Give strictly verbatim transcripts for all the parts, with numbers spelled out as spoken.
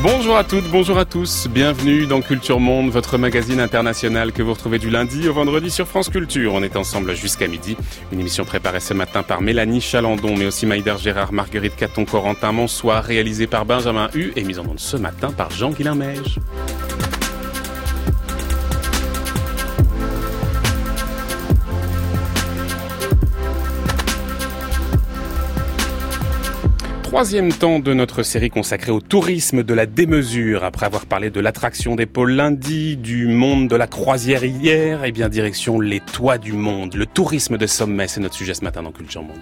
Bonjour à toutes, bonjour à tous, bienvenue dans Culture Monde, votre magazine international que vous retrouvez du lundi au vendredi sur France Culture. On est ensemble jusqu'à midi, une émission préparée ce matin par Mélanie Chalandon, mais aussi Maïder Gérard, Marguerite Caton, Corentin Monsoir, réalisée par Benjamin Hu et mise en onde ce matin par Jean-Guilain Meige. Troisième temps de notre série consacrée au tourisme de la démesure. Après avoir parlé de l'attraction des pôles lundi, du monde de la croisière hier, et bien direction les toits du monde. Le tourisme de sommet, c'est notre sujet ce matin dans Culture Monde.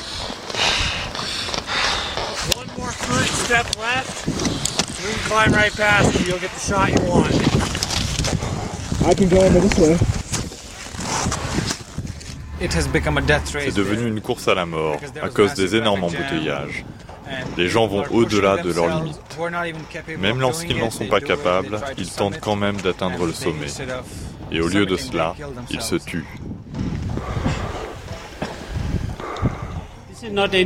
One more foot, step left. You can climb right past it. You'll get the shot you want. I can go over this way. C'est devenu une course à la mort à cause des énormes embouteillages. Les gens vont au-delà de leurs limites. Même lorsqu'ils n'en sont pas capables, ils tentent quand même d'atteindre le sommet. Et au lieu de cela, ils se tuent. Ce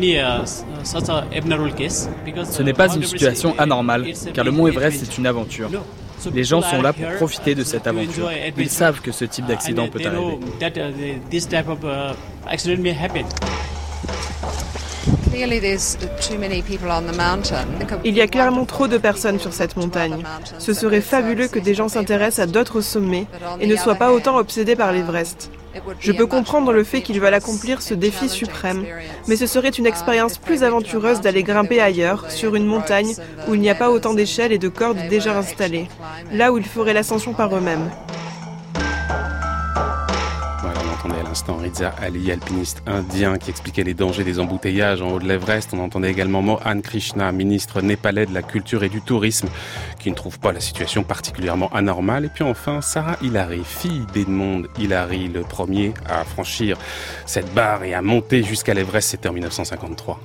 n'est pas une situation anormale, car le mont Everest est une aventure. Les gens sont là pour profiter de cette aventure. Ils savent que ce type d'accident peut arriver. Il y a clairement trop de personnes sur cette montagne. Ce serait fabuleux que des gens s'intéressent à d'autres sommets et ne soient pas autant obsédés par l'Everest. Je peux comprendre le fait qu'ils veulent accomplir ce défi suprême, mais ce serait une expérience plus aventureuse d'aller grimper ailleurs, sur une montagne où il n'y a pas autant d'échelles et de cordes déjà installées, là où ils feraient l'ascension par eux-mêmes. À l'instant, Riza Ali, alpiniste indien qui expliquait les dangers des embouteillages en haut de l'Everest. On entendait également Mohan Krishna, ministre népalais de la culture et du tourisme, qui ne trouve pas la situation particulièrement anormale. Et puis enfin, Sarah Hilary, fille d'Edmond Hillary, le premier à franchir cette barre et à monter jusqu'à l'Everest, c'était en dix-neuf cent cinquante-trois.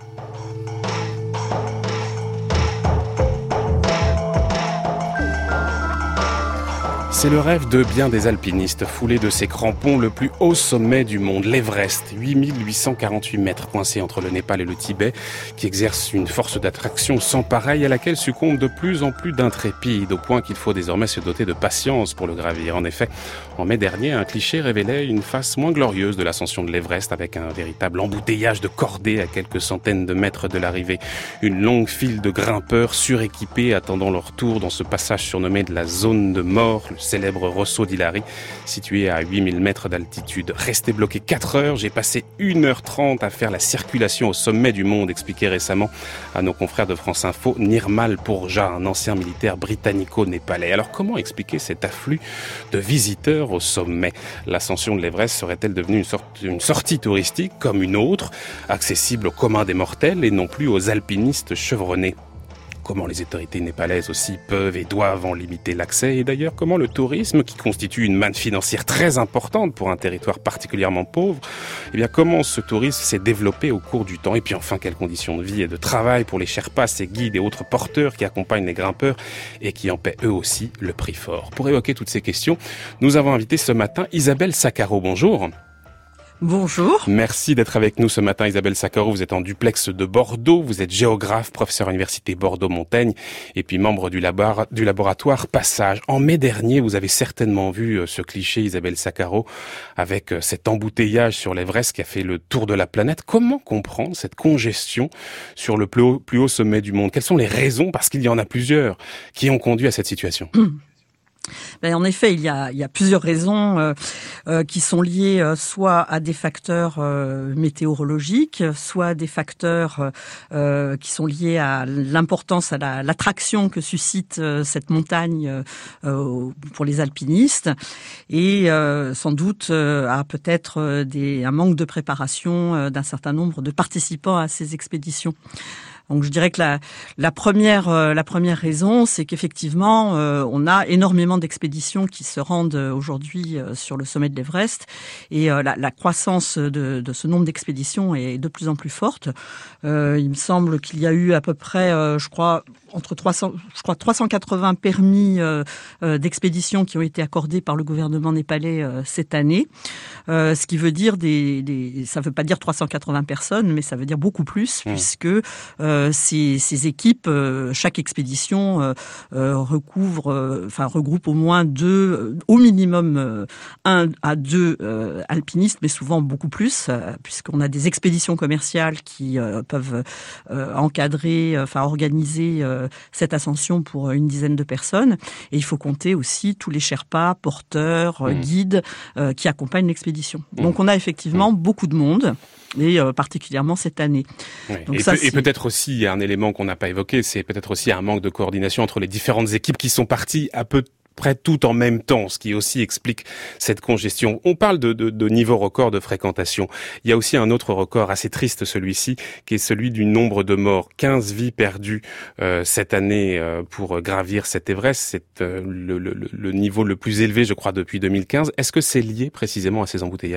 C'est le rêve de bien des alpinistes, foulés de ces crampons, le plus haut sommet du monde, l'Everest, huit mille huit cent quarante-huit mètres coincés entre le Népal et le Tibet, qui exerce une force d'attraction sans pareil à laquelle succombent de plus en plus d'intrépides, au point qu'il faut désormais se doter de patience pour le gravir. En effet, en mai dernier, un cliché révélait une face moins glorieuse de l'ascension de l'Everest, avec un véritable embouteillage de cordées à quelques centaines de mètres de l'arrivée. Une longue file de grimpeurs suréquipés attendant leur tour dans ce passage surnommé de la zone de mort, le célèbre Rosso d'Hillary, situé à huit mille mètres d'altitude. Resté bloqué quatre heures, j'ai passé une heure trente à faire la circulation au sommet du monde, expliquait récemment à nos confrères de France Info Nirmal Purja, un ancien militaire britannico-népalais. Alors comment expliquer cet afflux de visiteurs au sommet? L'ascension de l'Everest serait-elle devenue une, sorte, une sortie touristique comme une autre, accessible au commun des mortels et non plus aux alpinistes chevronnés? Comment les autorités népalaises aussi peuvent et doivent en limiter l'accès, et d'ailleurs comment le tourisme, qui constitue une manne financière très importante pour un territoire particulièrement pauvre, eh bien comment ce tourisme s'est développé au cours du temps, et puis enfin quelles conditions de vie et de travail pour les Sherpas, ces guides et autres porteurs qui accompagnent les grimpeurs et qui en paient eux aussi le prix fort. Pour évoquer toutes ces questions, nous avons invité ce matin Isabelle Saccaro. Bonjour. Bonjour. Merci d'être avec nous ce matin, Isabelle Saccaro. Vous êtes en duplex de Bordeaux. Vous êtes géographe, professeur à l'université Bordeaux-Montaigne et puis membre du, labor- du laboratoire Passage. En mai dernier, vous avez certainement vu ce cliché, Isabelle Saccaro, avec cet embouteillage sur l'Everest qui a fait le tour de la planète. Comment comprendre cette congestion sur le plus haut, plus haut sommet du monde? Quelles sont les raisons, parce qu'il y en a plusieurs, qui ont conduit à cette situation? Ben, en effet, il y a, il y a plusieurs raisons euh, euh, qui sont liées euh, soit à des facteurs euh, météorologiques, soit à des facteurs euh, qui sont liés à l'importance, à la, l'attraction que suscite euh, cette montagne euh, pour les alpinistes, et euh, sans doute euh, à peut-être des, un manque de préparation euh, d'un certain nombre de participants à ces expéditions. Donc je dirais que la, la première euh, la première raison, c'est qu'effectivement euh, on a énormément d'expéditions qui se rendent aujourd'hui euh, sur le sommet de l'Everest, et euh, la, la croissance de, de ce nombre d'expéditions est de plus en plus forte. Euh, il me semble qu'il y a eu à peu près, euh, je crois, entre trois cents, je crois trois cent quatre-vingts permis euh, euh, d'expédition qui ont été accordés par le gouvernement népalais euh, cette année. Euh, ce qui veut dire des, des, ça veut pas dire trois cent quatre-vingts personnes, mais ça veut dire beaucoup plus, mmh. puisque euh, ces, ces équipes, euh, chaque expédition euh, euh, recouvre, euh, enfin regroupe au moins deux, euh, au minimum euh, un à deux euh, alpinistes, mais souvent beaucoup plus, euh, puisqu'on a des expéditions commerciales qui euh, peuvent euh, encadrer, euh, enfin organiser euh, cette ascension pour une dizaine de personnes. Et il faut compter aussi tous les Sherpas, porteurs, mmh. guides euh, qui accompagnent l'expédition. Donc on a effectivement beaucoup de monde, et euh, particulièrement cette année. Oui. Donc et, ça, pe- et peut-être aussi, il y a un élément qu'on n'a pas évoqué, c'est peut-être aussi un manque de coordination entre les différentes équipes qui sont parties à peu près tout en même temps, ce qui aussi explique cette congestion. On parle de, de, de niveau record de fréquentation. Il y a aussi un autre record assez triste, celui-ci, qui est celui du nombre de morts. quinze vies perdues euh, cette année euh, pour gravir cet Everest. C'est euh, le, le, le niveau le plus élevé, je crois, depuis deux mille quinze. Est-ce que c'est lié précisément à ces embouteillages ?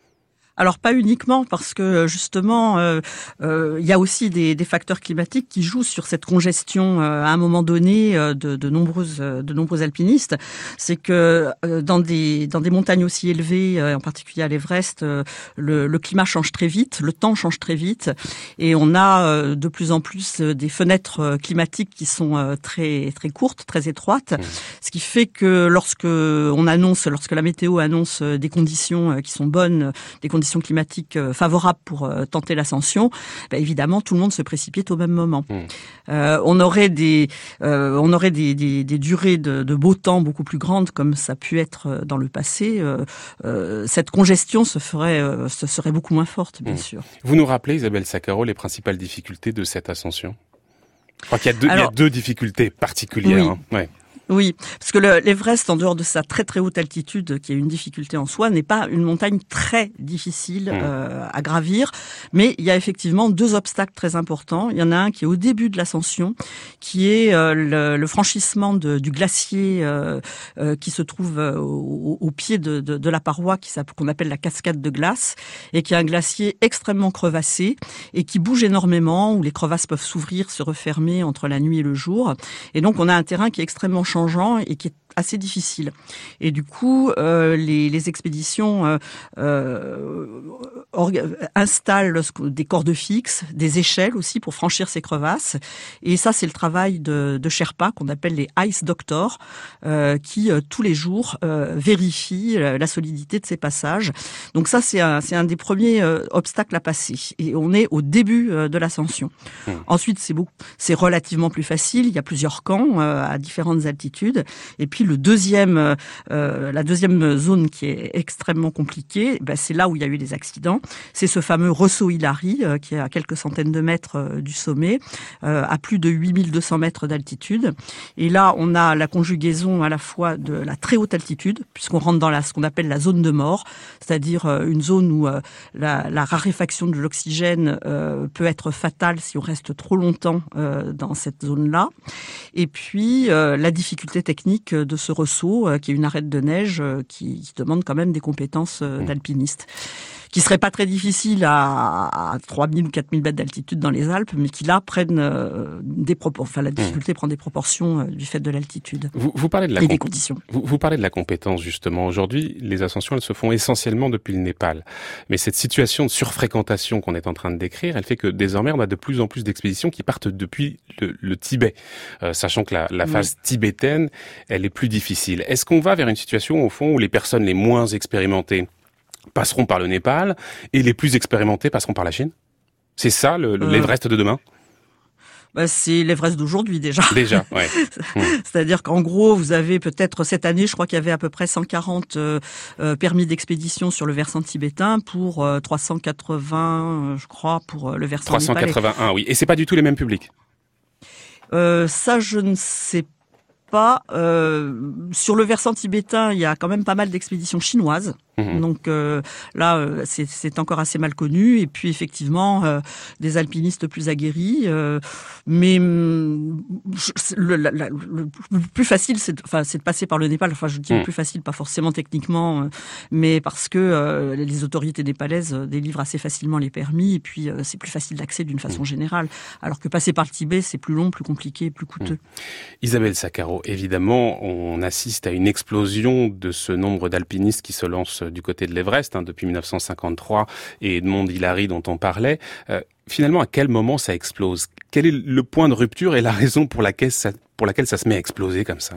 Alors pas uniquement, parce que justement, euh, euh, il y a aussi des, des facteurs climatiques qui jouent sur cette congestion euh, à un moment donné euh, de, de nombreuses de nombreux alpinistes. C'est que euh, dans des dans des montagnes aussi élevées, euh, en particulier à l'Everest, euh, le, le climat change très vite, le temps change très vite, et on a euh, de plus en plus des fenêtres climatiques qui sont euh, très très courtes, très étroites, mmh. ce qui fait que lorsque on annonce, lorsque la météo annonce des conditions qui sont bonnes, des conditions climatiques favorables pour tenter l'ascension, ben évidemment tout le monde se précipite au même moment. Mmh. Euh, on aurait des, euh, on aurait des, des, des durées de, de beau temps beaucoup plus grandes, comme ça a pu être dans le passé. Euh, euh, cette congestion se ferait, euh, se serait beaucoup moins forte, bien mmh. sûr. Vous nous rappelez, Isabelle Saccaro, les principales difficultés de cette ascension ? Je crois qu'il y a deux, Alors, il y a deux difficultés particulières. Oui. Hein. Ouais. Oui, parce que le, l'Everest, en dehors de sa très très haute altitude, qui est une difficulté en soi, n'est pas une montagne très difficile mmh. euh, à gravir, mais il y a effectivement deux obstacles très importants. Il y en a un qui est au début de l'ascension, qui est euh, le, le franchissement de, du glacier euh, euh, qui se trouve au, au pied de, de, de la paroi, qui, qu'on appelle la cascade de glace, et qui est un glacier extrêmement crevassé et qui bouge énormément, où les crevasses peuvent s'ouvrir, se refermer entre la nuit et le jour. Et donc on a un terrain qui est extrêmement changeant et qui est assez difficile. Et du coup, euh, les, les expéditions euh, euh, orga- installent des cordes fixes, des échelles aussi pour franchir ces crevasses. Et ça, c'est le travail de, de Sherpas qu'on appelle les Ice Doctors, euh, qui euh, tous les jours euh, vérifient la solidité de ces passages. Donc ça, c'est un, c'est un des premiers euh, obstacles à passer. Et on est au début euh, de l'ascension. Mmh. Ensuite, c'est beaucoup, c'est relativement plus facile. Il y a plusieurs camps euh, à différentes altitudes. Et puis le deuxième, euh, la deuxième zone qui est extrêmement compliquée, ben c'est là où il y a eu les accidents. C'est ce fameux Rosseau Hillary euh, qui est à quelques centaines de mètres euh, du sommet, euh, à plus de huit mille deux cents mètres d'altitude. Et là, on a la conjugaison à la fois de la très haute altitude, puisqu'on rentre dans la, ce qu'on appelle la zone de mort, c'est-à-dire euh, une zone où euh, la, la raréfaction de l'oxygène euh, peut être fatale si on reste trop longtemps euh, dans cette zone-là. Et puis euh, la difficulté technique de ce ressaut, euh, qui est une arête de neige euh, qui, qui demande quand même des compétences euh, d'alpiniste, qui seraient pas très difficiles à, à trois mille ou quatre mille mètres d'altitude dans les Alpes, mais qui là prennent euh, des proportions. Enfin, la difficulté mmh. prend des proportions euh, du fait de l'altitude. Vous, vous parlez de la et comp- des conditions. Vous, vous parlez de la compétence justement. Aujourd'hui, les ascensions, elles se font essentiellement depuis le Népal. Mais cette situation de surfréquentation qu'on est en train de décrire, elle fait que désormais on a de plus en plus d'expéditions qui partent depuis le, le Tibet, euh, sachant que la, la phase mmh. tibétaine, elle est plus difficile. Est-ce qu'on va vers une situation au fond où les personnes les moins expérimentées passeront par le Népal et les plus expérimentés passeront par la Chine? C'est ça le, euh... l'Everest de demain? Bah, c'est l'Everest d'aujourd'hui déjà. Déjà, ouais. Mmh. C'est-à-dire qu'en gros, vous avez peut-être cette année, je crois qu'il y avait à peu près cent quarante euh, euh, permis d'expédition sur le versant tibétain pour euh, trois cent quatre-vingts, euh, je crois, pour euh, le versant trois cent quatre-vingt-un, népalais. Oui. Et c'est pas du tout les mêmes publics. Euh, ça, je ne sais pas. Euh, sur le versant tibétain, il y a quand même pas mal d'expéditions chinoises. Mmh. Donc euh, là, euh, c'est, c'est encore assez mal connu. Et puis effectivement, euh, des alpinistes plus aguerris. Euh, mais je, le, la, la, le plus facile, c'est, enfin, c'est de passer par le Népal. Enfin, je dis mmh. le plus facile, pas forcément techniquement, euh, mais parce que euh, les autorités népalaises délivrent assez facilement les permis. Et puis, euh, c'est plus facile d'accès d'une façon mmh. générale. Alors que passer par le Tibet, c'est plus long, plus compliqué, plus coûteux. Mmh. Isabelle Saccaro, évidemment, on assiste à une explosion de ce nombre d'alpinistes qui se lancent du côté de l'Everest, hein, depuis dix-neuf cent cinquante-trois, et Edmond Hillary dont on parlait. Euh, finalement, à quel moment ça explose ? Quel est le point de rupture et la raison pour laquelle ça, pour laquelle ça se met à exploser comme ça ?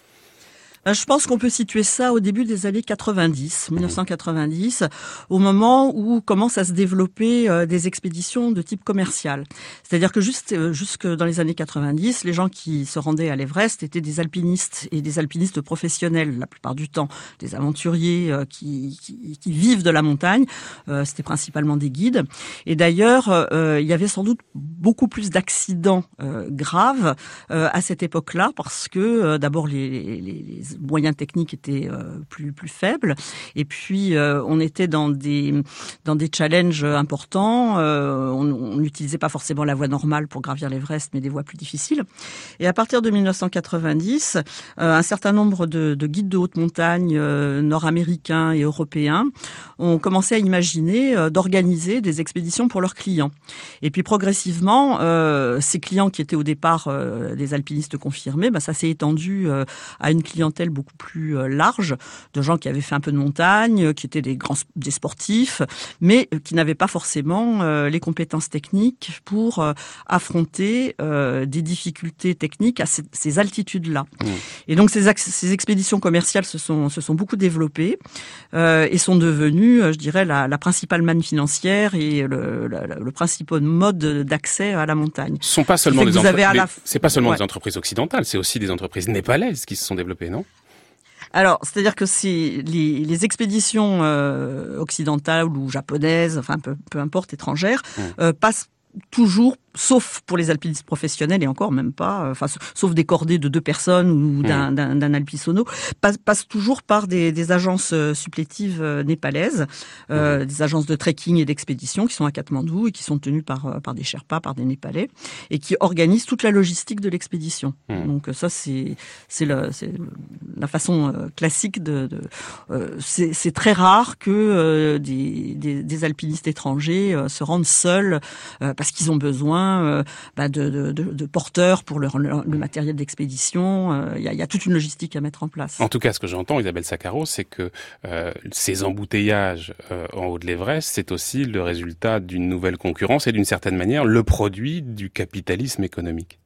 Je pense qu'on peut situer ça au début des années quatre-vingt-dix, dix-neuf cent quatre-vingt-dix, au moment où commencent à se développer euh, des expéditions de type commercial. C'est-à-dire que juste euh, jusque dans les années quatre-vingt-dix, les gens qui se rendaient à l'Everest étaient des alpinistes et des alpinistes professionnels, la plupart du temps, des aventuriers euh, qui, qui, qui vivent de la montagne. Euh, c'était principalement des guides. Et d'ailleurs, euh, il y avait sans doute beaucoup plus d'accidents euh, graves euh, à cette époque-là, parce que euh, d'abord les, les, les moyens techniques étaient euh, plus plus faibles, et puis euh, on était dans des dans des challenges importants. Euh, on n'utilisait pas forcément la voie normale pour gravir l'Everest, mais des voies plus difficiles. Et à partir de dix-neuf cent quatre-vingt-dix, euh, un certain nombre de, de guides de haute montagne euh, nord-américains et européens ont commencé à imaginer euh, d'organiser des expéditions pour leurs clients. Et puis progressivement, euh, ces clients qui étaient au départ euh, des alpinistes confirmés, bah, ça s'est étendu euh, à une clientèle beaucoup plus euh, large, de gens qui avaient fait un peu de montagne, qui étaient des grands des sportifs, mais qui n'avaient pas forcément euh, les compétences techniques pour euh, affronter euh, des difficultés techniques à ces, ces altitudes-là. Mmh. Et donc ces, ces expéditions commerciales se sont se sont beaucoup développées euh, et sont devenues, je dirais, la, la principale manne financière et le, le, le principal mode d'accès à la montagne. Ce sont pas seulement des entre... la... c'est pas seulement ouais. des entreprises occidentales, c'est aussi des entreprises népalaises qui se sont développées, non ? Alors, c'est-à-dire que c'est les, les expéditions euh, occidentales ou japonaises, enfin peu, peu importe, étrangères, mmh. euh, passent toujours, sauf pour les alpinistes professionnels et encore même pas, enfin sauf des cordées de deux personnes ou d'un, mmh. d'un, d'un alpisono, passe, passe toujours par des, des agences supplétives népalaises, euh, mmh. des agences de trekking et d'expédition qui sont à Katmandou et qui sont tenues par par des Sherpas, par des Népalais, et qui organisent toute la logistique de l'expédition. Mmh. Donc ça c'est c'est la c'est la façon classique de, de euh, c'est, c'est très rare que euh, des, des des alpinistes étrangers euh, se rendent seuls euh, parce qu'ils ont besoin euh, bah de, de, de, de porteurs pour leur, leur, le matériel d'expédition. Il euh, y, a, y a toute une logistique à mettre en place. En tout cas, ce que j'entends, Isabelle Saccaro, c'est que euh, ces embouteillages euh, en haut de l'Everest, c'est aussi le résultat d'une nouvelle concurrence et d'une certaine manière le produit du capitalisme économique.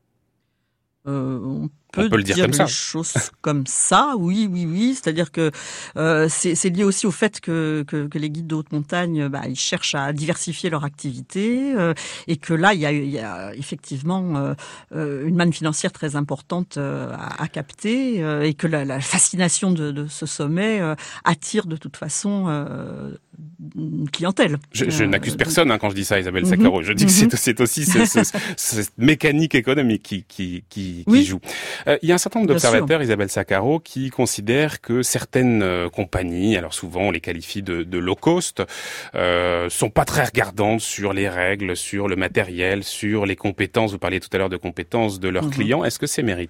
Euh, on peut, on peut le dire, dire comme les ça. choses comme ça, oui, oui, oui. C'est-à-dire que euh, c'est, c'est lié aussi au fait que, que, que les guides de haute montagne, bah, ils cherchent à diversifier leur activité euh, et que là, il y a, il y a effectivement euh, une manne financière très importante euh, à, à capter euh, et que la, la fascination de, de ce sommet euh, attire de toute façon euh, une clientèle. Je, je euh, n'accuse personne hein, quand je dis ça, Isabelle Saccaro. Mm-hmm. Je dis que c'est, c'est aussi ce, ce, cette mécanique économique qui, qui, qui, oui. qui joue. Euh, il y a un certain nombre d'observateurs, Isabelle Saccaro, qui considèrent que certaines euh, compagnies, alors souvent on les qualifie de, de low cost, euh, sont pas très regardantes sur les règles, sur le matériel, sur les compétences. Vous parliez tout à l'heure de compétences de leurs mm-hmm. clients. Est-ce que c'est mérité ?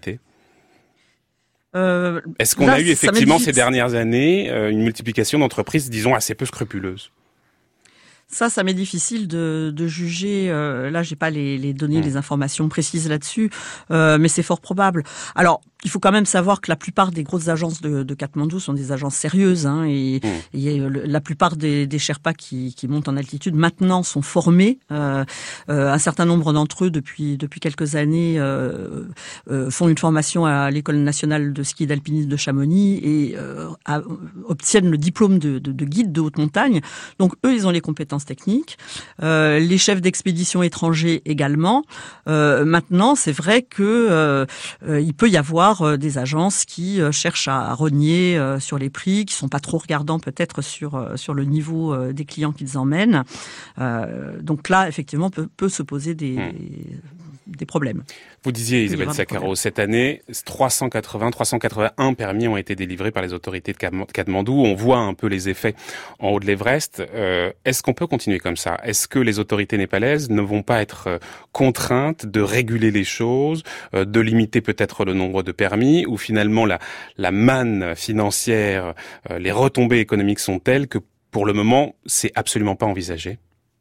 Euh, Est-ce qu'on là, a eu effectivement ces dernières années euh, une multiplication d'entreprises, disons, assez peu scrupuleuses ? Ça, ça m'est difficile de, de juger. Euh, là, j'ai pas les, les données, mmh. les informations précises là-dessus, euh, mais c'est fort probable. Alors, il faut quand même savoir que la plupart des grosses agences de, de Katmandou sont des agences sérieuses, hein, et, mmh. et le, la plupart des, des Sherpas qui, qui montent en altitude maintenant sont formés. Euh, euh, un certain nombre d'entre eux, depuis depuis quelques années, euh, euh, font une formation à l'École nationale de ski et d'alpinisme de Chamonix et euh, à, obtiennent le diplôme de, de, de guide de haute montagne. Donc eux, ils ont les compétences techniques. Euh, les chefs d'expédition étrangers également. Euh, maintenant, c'est vrai que euh, euh, il peut y avoir des agences qui cherchent à rogner sur les prix, qui sont pas trop regardants peut-être sur sur le niveau des clients qu'ils emmènent. Euh, donc là, effectivement, peut, peut se poser des, mmh. des problèmes. Vous disiez, Isabelle Saccaro, cette année, trois cent quatre-vingts, trois cent quatre-vingt-un permis ont été délivrés par les autorités de Katmandou. On voit un peu les effets en haut de l'Everest. Euh, est-ce qu'on peut continuer comme ça? Est-ce que les autorités népalaises ne vont pas être contraintes de réguler les choses, euh, de limiter peut-être le nombre de permis, ou finalement la, la manne financière, euh, les retombées économiques sont telles que pour le moment, c'est absolument pas envisagé?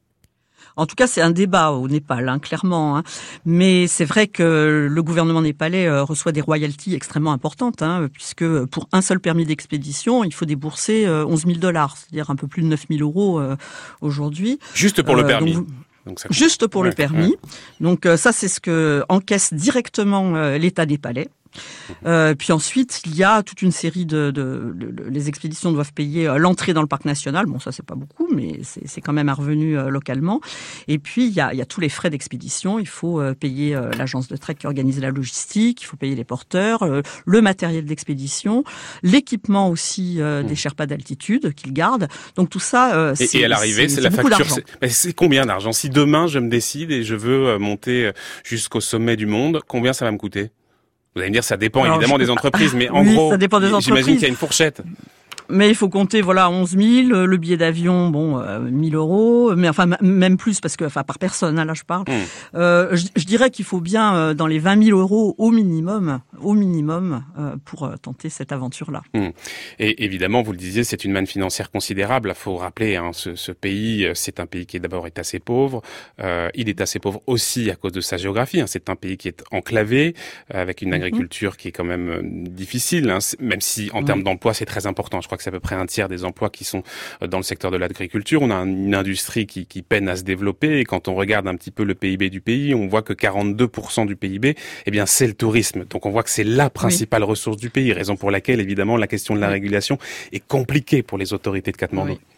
En tout cas, c'est un débat au Népal, hein, clairement. Hein. Mais c'est vrai que le gouvernement népalais euh, reçoit des royalties extrêmement importantes, hein, puisque pour un seul permis d'expédition, il faut débourser euh, onze mille dollars, c'est-à-dire un peu plus de neuf mille euros euh, aujourd'hui. Juste pour euh, le permis. Donc, Donc ça Juste pour ouais, le permis. Ouais. Donc euh, ça, c'est ce que encaisse directement euh, l'État népalais. Euh, puis ensuite, il y a toute une série de, de, de, de les expéditions doivent payer euh, l'entrée dans le parc national. Bon, ça c'est pas beaucoup, mais c'est, c'est quand même un revenu euh, localement. Et puis il y a, il y a tous les frais d'expédition. Il faut euh, payer euh, l'agence de trek qui organise la logistique. Il faut payer les porteurs, euh, le matériel d'expédition, l'équipement aussi euh, des Sherpas d'altitude qu'ils gardent. Donc tout ça. Euh, et, c'est, et à l'arrivée, c'est, c'est, c'est la facture. C'est, mais c'est combien d'argent? Si demain je me décide et je veux monter jusqu'au sommet du monde, combien ça va me coûter? Vous allez me dire, ça dépend Alors, évidemment des entreprises, mais en oui, gros, ça dépend des j'imagine entreprises. qu'il y a une fourchette. Mais il faut compter, voilà, onze mille, le billet d'avion, bon, euh, mille euros, mais enfin, m- même plus, parce que, enfin, par personne, hein, là, je parle. Mmh. Euh, je, je dirais qu'il faut bien, euh, dans les vingt mille euros au minimum, au minimum, euh, pour euh, tenter cette aventure-là. Mmh. Et évidemment, vous le disiez, c'est une manne financière considérable. Il faut rappeler, hein, ce, ce pays, c'est un pays qui est d'abord est assez pauvre. Euh, il est assez pauvre aussi à cause de sa géographie. Hein. C'est un pays qui est enclavé, avec une agriculture mmh. qui est quand même euh, difficile, hein, même si, en mmh. termes d'emploi, c'est très important. Je crois que c'est à peu près un tiers des emplois qui sont dans le secteur de l'agriculture. On a une industrie qui, qui peine à se développer, et quand on regarde un petit peu le P I B du pays, on voit que quarante-deux pour cent du P I B, eh bien, c'est le tourisme. Donc on voit que c'est la principale oui. ressource du pays, raison pour laquelle, évidemment, la question de la régulation est compliquée pour les autorités de Katmandou. Oui.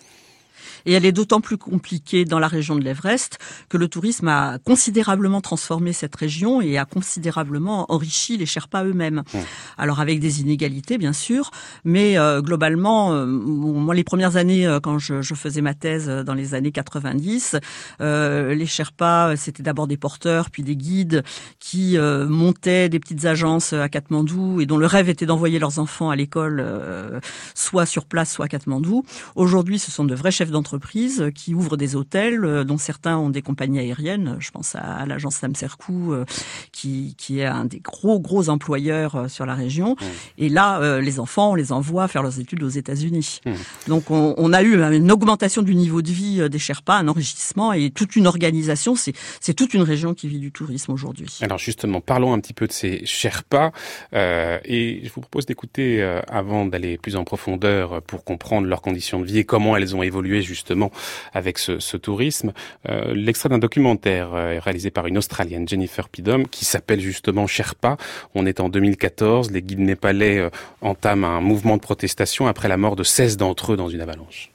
Et elle est d'autant plus compliquée dans la région de l'Everest que le tourisme a considérablement transformé cette région et a considérablement enrichi les Sherpas eux-mêmes. Mmh. Alors avec des inégalités bien sûr, mais euh, globalement, euh, moi les premières années euh, quand je, je faisais ma thèse dans les années quatre-vingt-dix, euh, les Sherpas c'était d'abord des porteurs puis des guides qui euh, montaient des petites agences à Katmandou et dont le rêve était d'envoyer leurs enfants à l'école euh, soit sur place soit à Katmandou. Aujourd'hui, ce sont de vrais chefs d'entreprise qui ouvrent des hôtels, dont certains ont des compagnies aériennes. Je pense à l'agence Samserkou, qui, qui est un des gros, gros employeurs sur la région. Mmh. Et là, les enfants, on les envoie faire leurs études aux États-Unis. Mmh. Donc, on, on a eu une augmentation du niveau de vie des Sherpas, un enrichissement et toute une organisation. C'est, c'est toute une région qui vit du tourisme aujourd'hui. Alors, justement, parlons un petit peu de ces Sherpas. Euh, et je vous propose d'écouter, euh, avant d'aller plus en profondeur pour comprendre leurs conditions de vie et comment elles ont évolué justement justement avec ce, ce tourisme, euh, l'extrait d'un documentaire euh, réalisé par une Australienne, Jennifer Pidham, qui s'appelle justement Sherpa. On est en deux mille quatorze, les guides népalais euh, entament un mouvement de protestation après la mort de seize d'entre eux dans une avalanche.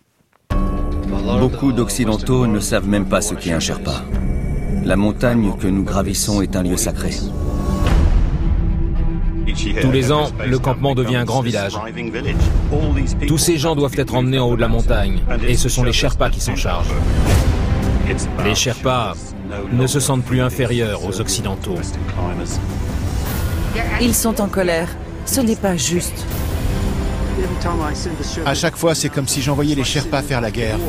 Beaucoup d'Occidentaux ne savent même pas ce qu'est un Sherpa. La montagne que nous gravissons est un lieu sacré. Tous les ans, le campement devient un grand village. Tous ces gens doivent être emmenés en haut de la montagne, et ce sont les Sherpas qui s'en chargent. Les Sherpas ne se sentent plus inférieurs aux Occidentaux. Ils sont en colère. Ce n'est pas juste. À chaque fois, c'est comme si j'envoyais les Sherpas faire la guerre.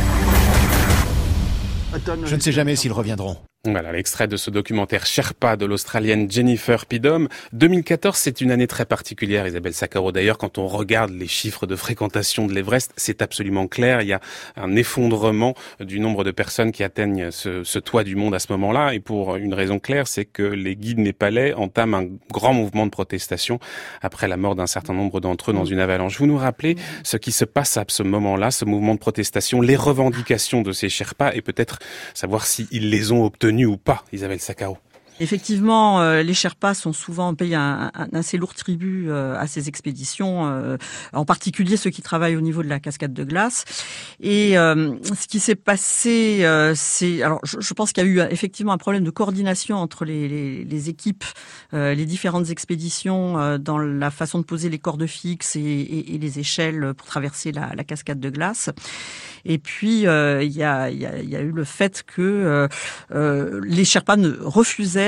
Je ne sais jamais s'ils reviendront. Voilà, l'extrait de ce documentaire Sherpa de l'Australienne Jennifer Pidham. deux mille quatorze, c'est une année très particulière, Isabelle Saccaro. D'ailleurs, quand on regarde les chiffres de fréquentation de l'Everest, c'est absolument clair. Il y a un effondrement du nombre de personnes qui atteignent ce, ce toit du monde à ce moment-là. Et pour une raison claire, c'est que les guides népalais entament un grand mouvement de protestation après la mort d'un certain nombre d'entre eux dans une avalanche. Vous nous rappelez ce qui se passe à ce moment-là, ce mouvement de protestation, les revendications de ces Sherpas et peut-être savoir s'ils les ont obtenues ou pas, Isabelle Saccaro. Effectivement, euh, les Sherpas sont souvent payés un, un assez lourd tribut euh, à ces expéditions, euh, en particulier ceux qui travaillent au niveau de la cascade de glace. Et euh, ce qui s'est passé, euh, c'est, alors je, je pense qu'il y a eu effectivement un problème de coordination entre les, les, les équipes, euh, les différentes expéditions euh, dans la façon de poser les cordes fixes et, et, et les échelles pour traverser la, la cascade de glace. Et puis, euh, il y, a, y, a, y a eu le fait que euh, euh, les Sherpas ne refusaient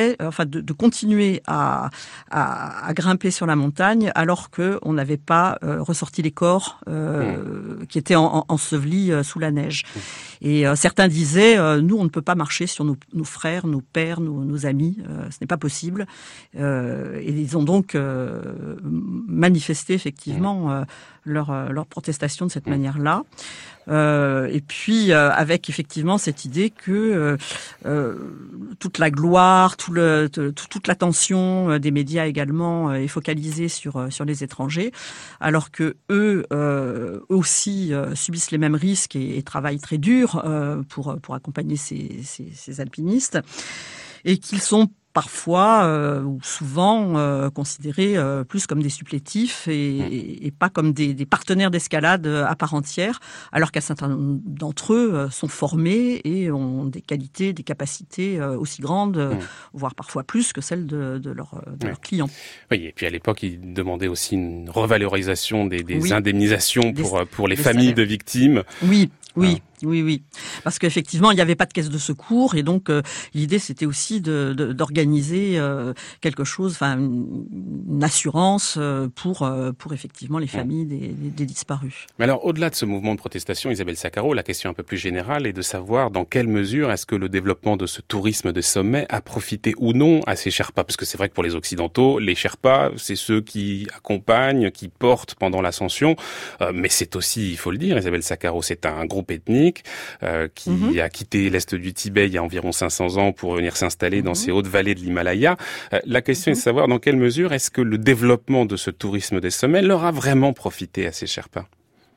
continuait, enfin de, de continuer à, à, à grimper sur la montagne alors que on n'avait pas euh, ressorti les corps euh, mmh. qui étaient en, en, ensevelis euh, sous la neige. Mmh. Et euh, certains disaient euh, nous on ne peut pas marcher sur nos, nos frères, nos pères, nos, nos amis, euh, ce n'est pas possible. Euh, et ils ont donc euh, manifesté effectivement euh, leur, leur protestation de cette mmh. manière-là. Euh, et puis euh, avec effectivement cette idée que euh, euh, toute la gloire, tout le, tout, toute l'attention euh, des médias également euh, est focalisée sur euh, sur les étrangers, alors que eux euh, aussi euh, subissent les mêmes risques et, et travaillent très dur euh, pour pour accompagner ces, ces, ces alpinistes, et qu'ils sont parfois euh, ou souvent euh, considérés euh, plus comme des supplétifs et, et, et pas comme des, des partenaires d'escalade à part entière, alors qu'un certain nombre d'entre eux sont formés et ont des qualités, des capacités euh, aussi grandes, mmh. voire parfois plus que celles de, de, leur, de oui. leurs clients. Oui, et puis à l'époque, ils demandaient aussi une revalorisation des, des oui. indemnisations pour, des, pour les familles salaires. de victimes. Oui. Oui, ah. oui, oui. Parce qu'effectivement, il n'y avait pas de caisse de secours et donc euh, l'idée c'était aussi de, de, d'organiser euh, quelque chose, enfin une, une assurance euh, pour euh, pour effectivement les familles des, des, des disparus. Mais alors, au-delà de ce mouvement de protestation, Isabelle Saccaro, la question un peu plus générale est de savoir dans quelle mesure est-ce que le développement de ce tourisme de sommet a profité ou non à ces Sherpas, parce que c'est vrai que pour les Occidentaux, les Sherpas, c'est ceux qui accompagnent, qui portent pendant l'ascension, euh, mais c'est aussi, il faut le dire, Isabelle Saccaro, c'est un groupe ethnique euh, qui mmh. a quitté l'est du Tibet il y a environ cinq cents ans pour venir s'installer mmh. dans ces hautes vallées de l'Himalaya. Euh, la question mmh. est de savoir dans quelle mesure est-ce que le développement de ce tourisme des sommets leur a vraiment profité à ces Sherpas.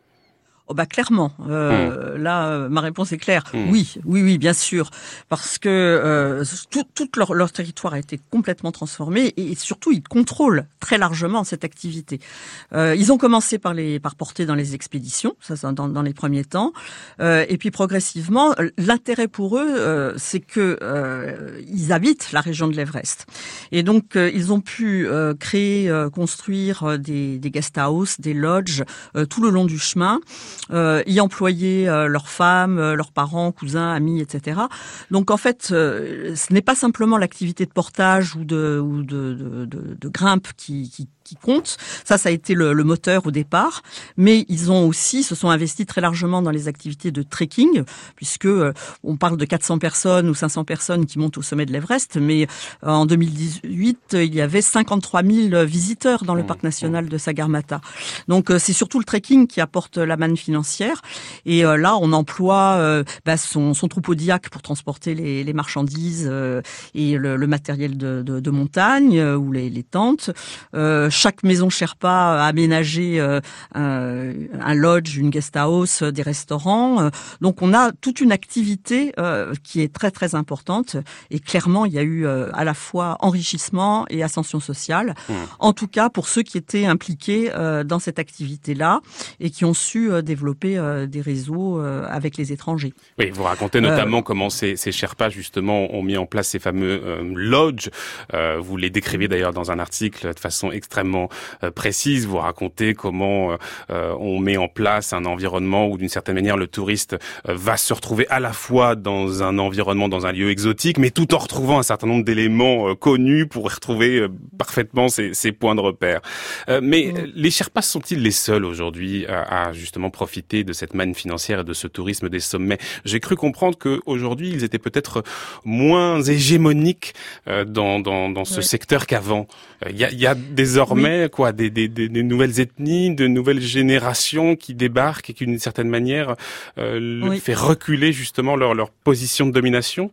Oh bah clairement, euh, mmh. là ma réponse est claire. Mmh. Oui, oui, oui, bien sûr, parce que euh, tout, tout leur, leur territoire a été complètement transformé et, et surtout ils contrôlent très largement cette activité. Euh, ils ont commencé par les par porter dans les expéditions, ça c'est dans, dans les premiers temps, euh, et puis progressivement l'intérêt pour eux euh, c'est que euh, ils habitent la région de l'Everest et donc euh, ils ont pu euh, créer, euh, construire des, des guest house, des lodges euh, tout le long du chemin. Euh, y employer euh, leurs femmes, euh, leurs parents, cousins, amis, et cetera. Donc en fait, euh, ce n'est pas simplement l'activité de portage ou de ou de, de, de, de grimpe qui, qui qui compte. Ça, ça a été le, le moteur au départ. Mais ils ont aussi, se sont investis très largement dans les activités de trekking, puisque euh, on parle de quatre cents personnes ou cinq cents personnes qui montent au sommet de l'Everest. Mais euh, en deux mille dix-huit, il y avait cinquante-trois mille visiteurs dans le parc national de Sagarmatha. Donc euh, c'est surtout le trekking qui apporte la manne financière. Et euh, là, on emploie euh, bah, son, son troupeau d'yak pour transporter les, les marchandises euh, et le, le matériel de, de, de montagne euh, ou les, les tentes. Euh, Chaque maison Sherpa a aménagé euh, un, un lodge, une guest house, des restaurants. Donc on a toute une activité euh, qui est très très importante. Et clairement, il y a eu euh, à la fois enrichissement et ascension sociale. Mmh. En tout cas, pour ceux qui étaient impliqués euh, dans cette activité-là et qui ont su euh, développer euh, des réseaux euh, avec les étrangers. Oui, vous racontez notamment euh, comment ces, ces Sherpas justement ont mis en place ces fameux euh, lodges. Euh, vous les décrivez d'ailleurs dans un article de façon extrêmement précise. Vous racontez comment euh, on met en place un environnement où d'une certaine manière le touriste euh, va se retrouver à la fois dans un environnement, dans un lieu exotique, mais tout en retrouvant un certain nombre d'éléments euh, connus pour retrouver euh, parfaitement ces, ces points de repère. Euh, mais mmh. les Sherpas sont-ils les seuls aujourd'hui à, à justement profiter de cette manne financière et de ce tourisme des sommets? J'ai cru comprendre qu'aujourd'hui ils étaient peut-être moins hégémoniques euh, dans, dans, dans ce ouais. secteur qu'avant. Il y a, y a désormais oui. quoi, des, des, des, des nouvelles ethnies, de nouvelles générations qui débarquent et qui, d'une certaine manière, euh, oui. fait reculer justement leur, leur position de domination.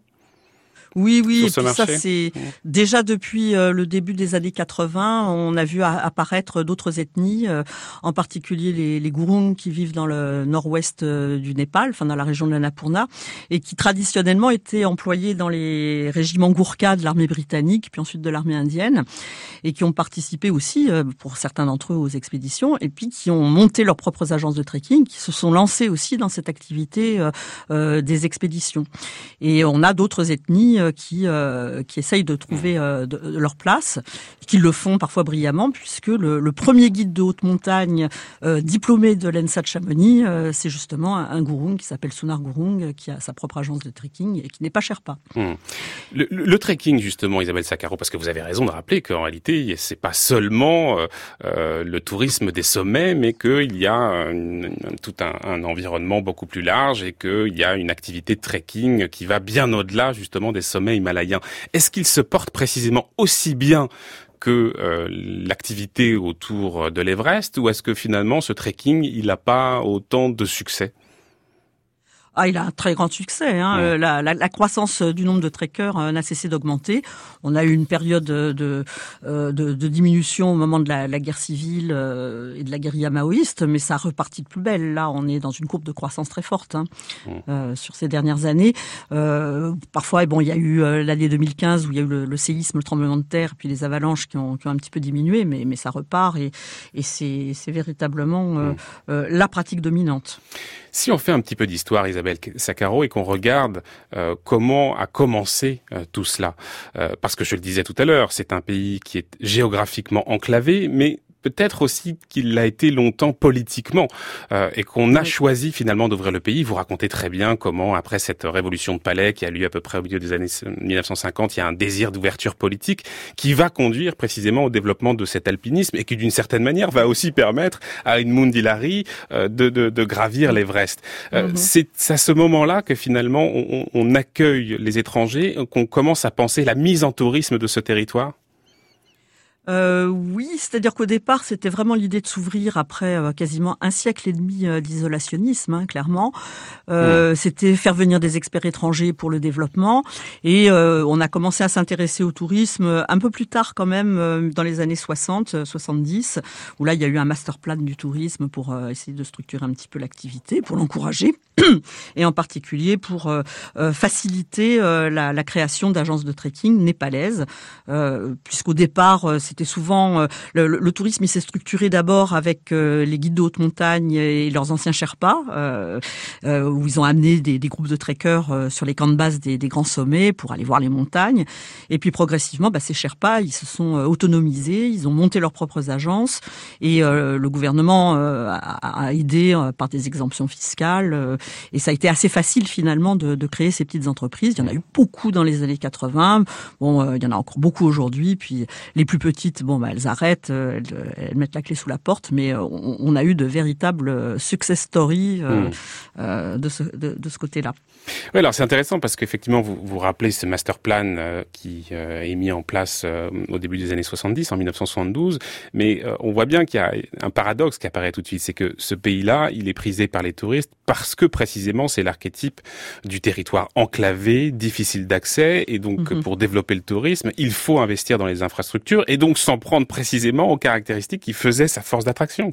Oui, oui, et puis ça c'est déjà depuis euh, le début des années quatre-vingts, on a vu a- apparaître d'autres ethnies, euh, en particulier les, les Gurung qui vivent dans le nord-ouest euh, du Népal, enfin dans la région de l'Annapurna, et qui traditionnellement étaient employés dans les régiments Gourkha de l'armée britannique, puis ensuite de l'armée indienne, et qui ont participé aussi, euh, pour certains d'entre eux, aux expéditions, et puis qui ont monté leurs propres agences de trekking, qui se sont lancés aussi dans cette activité euh, euh, des expéditions. Et on a d'autres ethnies qui euh, qui essayent de trouver euh, de, de leur place, qui le font parfois brillamment, puisque le, le premier guide de haute montagne euh, diplômé de l'ENSA de Chamonix, euh, c'est justement un, un gurung qui s'appelle Sunar Gurung, qui a sa propre agence de trekking et qui n'est pas Sherpa. Mmh. Le, le, le trekking, justement, Isabelle Saccaro, parce que vous avez raison de rappeler qu'en réalité, c'est pas seulement euh, euh, le tourisme des sommets, mais qu'il y a un, tout un, un environnement beaucoup plus large et qu'il y a une activité de trekking qui va bien au-delà, justement, des sommets himalayens. Est-ce qu'il se porte précisément aussi bien que euh, l'activité autour de l'Everest, ou est-ce que finalement ce trekking, il n'a pas autant de succès ? Ah, il a un très grand succès. Hein. Ouais. La, la, la croissance du nombre de trekkers euh, n'a cessé d'augmenter. On a eu une période de, de, de, de diminution au moment de la, la guerre civile euh, et de la guérilla maoïste, mais ça a reparti de plus belle. Là, on est dans une courbe de croissance très forte hein, ouais. euh, sur ces dernières années. Euh, parfois, bon, il y a eu euh, l'année deux mille quinze où il y a eu le, le séisme, le tremblement de terre, puis les avalanches qui ont, qui ont un petit peu diminué, mais, mais ça repart et, et c'est, c'est véritablement euh, ouais. euh, la pratique dominante. Si on fait un petit peu d'histoire, Isabelle Saccaro, et qu'on regarde euh, comment a commencé euh, tout cela, euh, parce que je le disais tout à l'heure, c'est un pays qui est géographiquement enclavé, mais peut-être aussi qu'il l'a été longtemps politiquement euh, et qu'on a choisi finalement d'ouvrir le pays. Vous racontez très bien comment, après cette révolution de palais qui a lieu à peu près au milieu des années mille neuf cent cinquante, il y a un désir d'ouverture politique qui va conduire précisément au développement de cet alpinisme et qui, d'une certaine manière, va aussi permettre à Edmund Hillary euh, de, de, de gravir l'Everest. Euh, mm-hmm. C'est à ce moment-là que finalement on, on accueille les étrangers, qu'on commence à penser la mise en tourisme de ce territoire. Euh, oui, c'est-à-dire qu'au départ, c'était vraiment l'idée de s'ouvrir après euh, quasiment un siècle et demi euh, d'isolationnisme, hein, clairement. Euh, mmh. C'était faire venir des experts étrangers pour le développement. Et euh, on a commencé à s'intéresser au tourisme un peu plus tard quand même, euh, dans les années soixante, soixante-dix, où là, il y a eu un master plan du tourisme pour euh, essayer de structurer un petit peu l'activité, pour l'encourager. Et en particulier pour euh, faciliter euh, la, la création d'agences de trekking népalaises, euh, puisqu'au départ, euh, c'était souvent euh, le, le tourisme il s'est structuré d'abord avec euh, les guides de haute montagne et leurs anciens Sherpas, euh, euh, où ils ont amené des, des groupes de trekkers euh, sur les camps de base des, des grands sommets pour aller voir les montagnes. Et puis progressivement, bah, ces Sherpas, ils se sont euh, autonomisés, ils ont monté leurs propres agences, et euh, le gouvernement euh, a, a aidé euh, par des exemptions fiscales. Euh, Et ça a été assez facile finalement de, de créer ces petites entreprises. Il y en a eu beaucoup dans les années quatre-vingts. Bon, euh, il y en a encore beaucoup aujourd'hui. Puis les plus petites, bon, bah, elles arrêtent, elles, elles mettent la clé sous la porte. Mais euh, on, on a eu de véritables success stories euh, mmh. euh, de ce de, de ce côté-là. Oui, alors c'est intéressant parce qu'effectivement vous vous rappelez ce master plan euh, qui euh, est mis en place euh, au début des années soixante-dix, en mille neuf cent soixante-douze. Mais euh, on voit bien qu'il y a un paradoxe qui apparaît tout de suite, c'est que ce pays-là, il est prisé par les touristes parce que précisément c'est l'archétype du territoire enclavé, difficile d'accès, et donc mmh. pour développer le tourisme, il faut investir dans les infrastructures et donc s'en prendre précisément aux caractéristiques qui faisaient sa force d'attraction.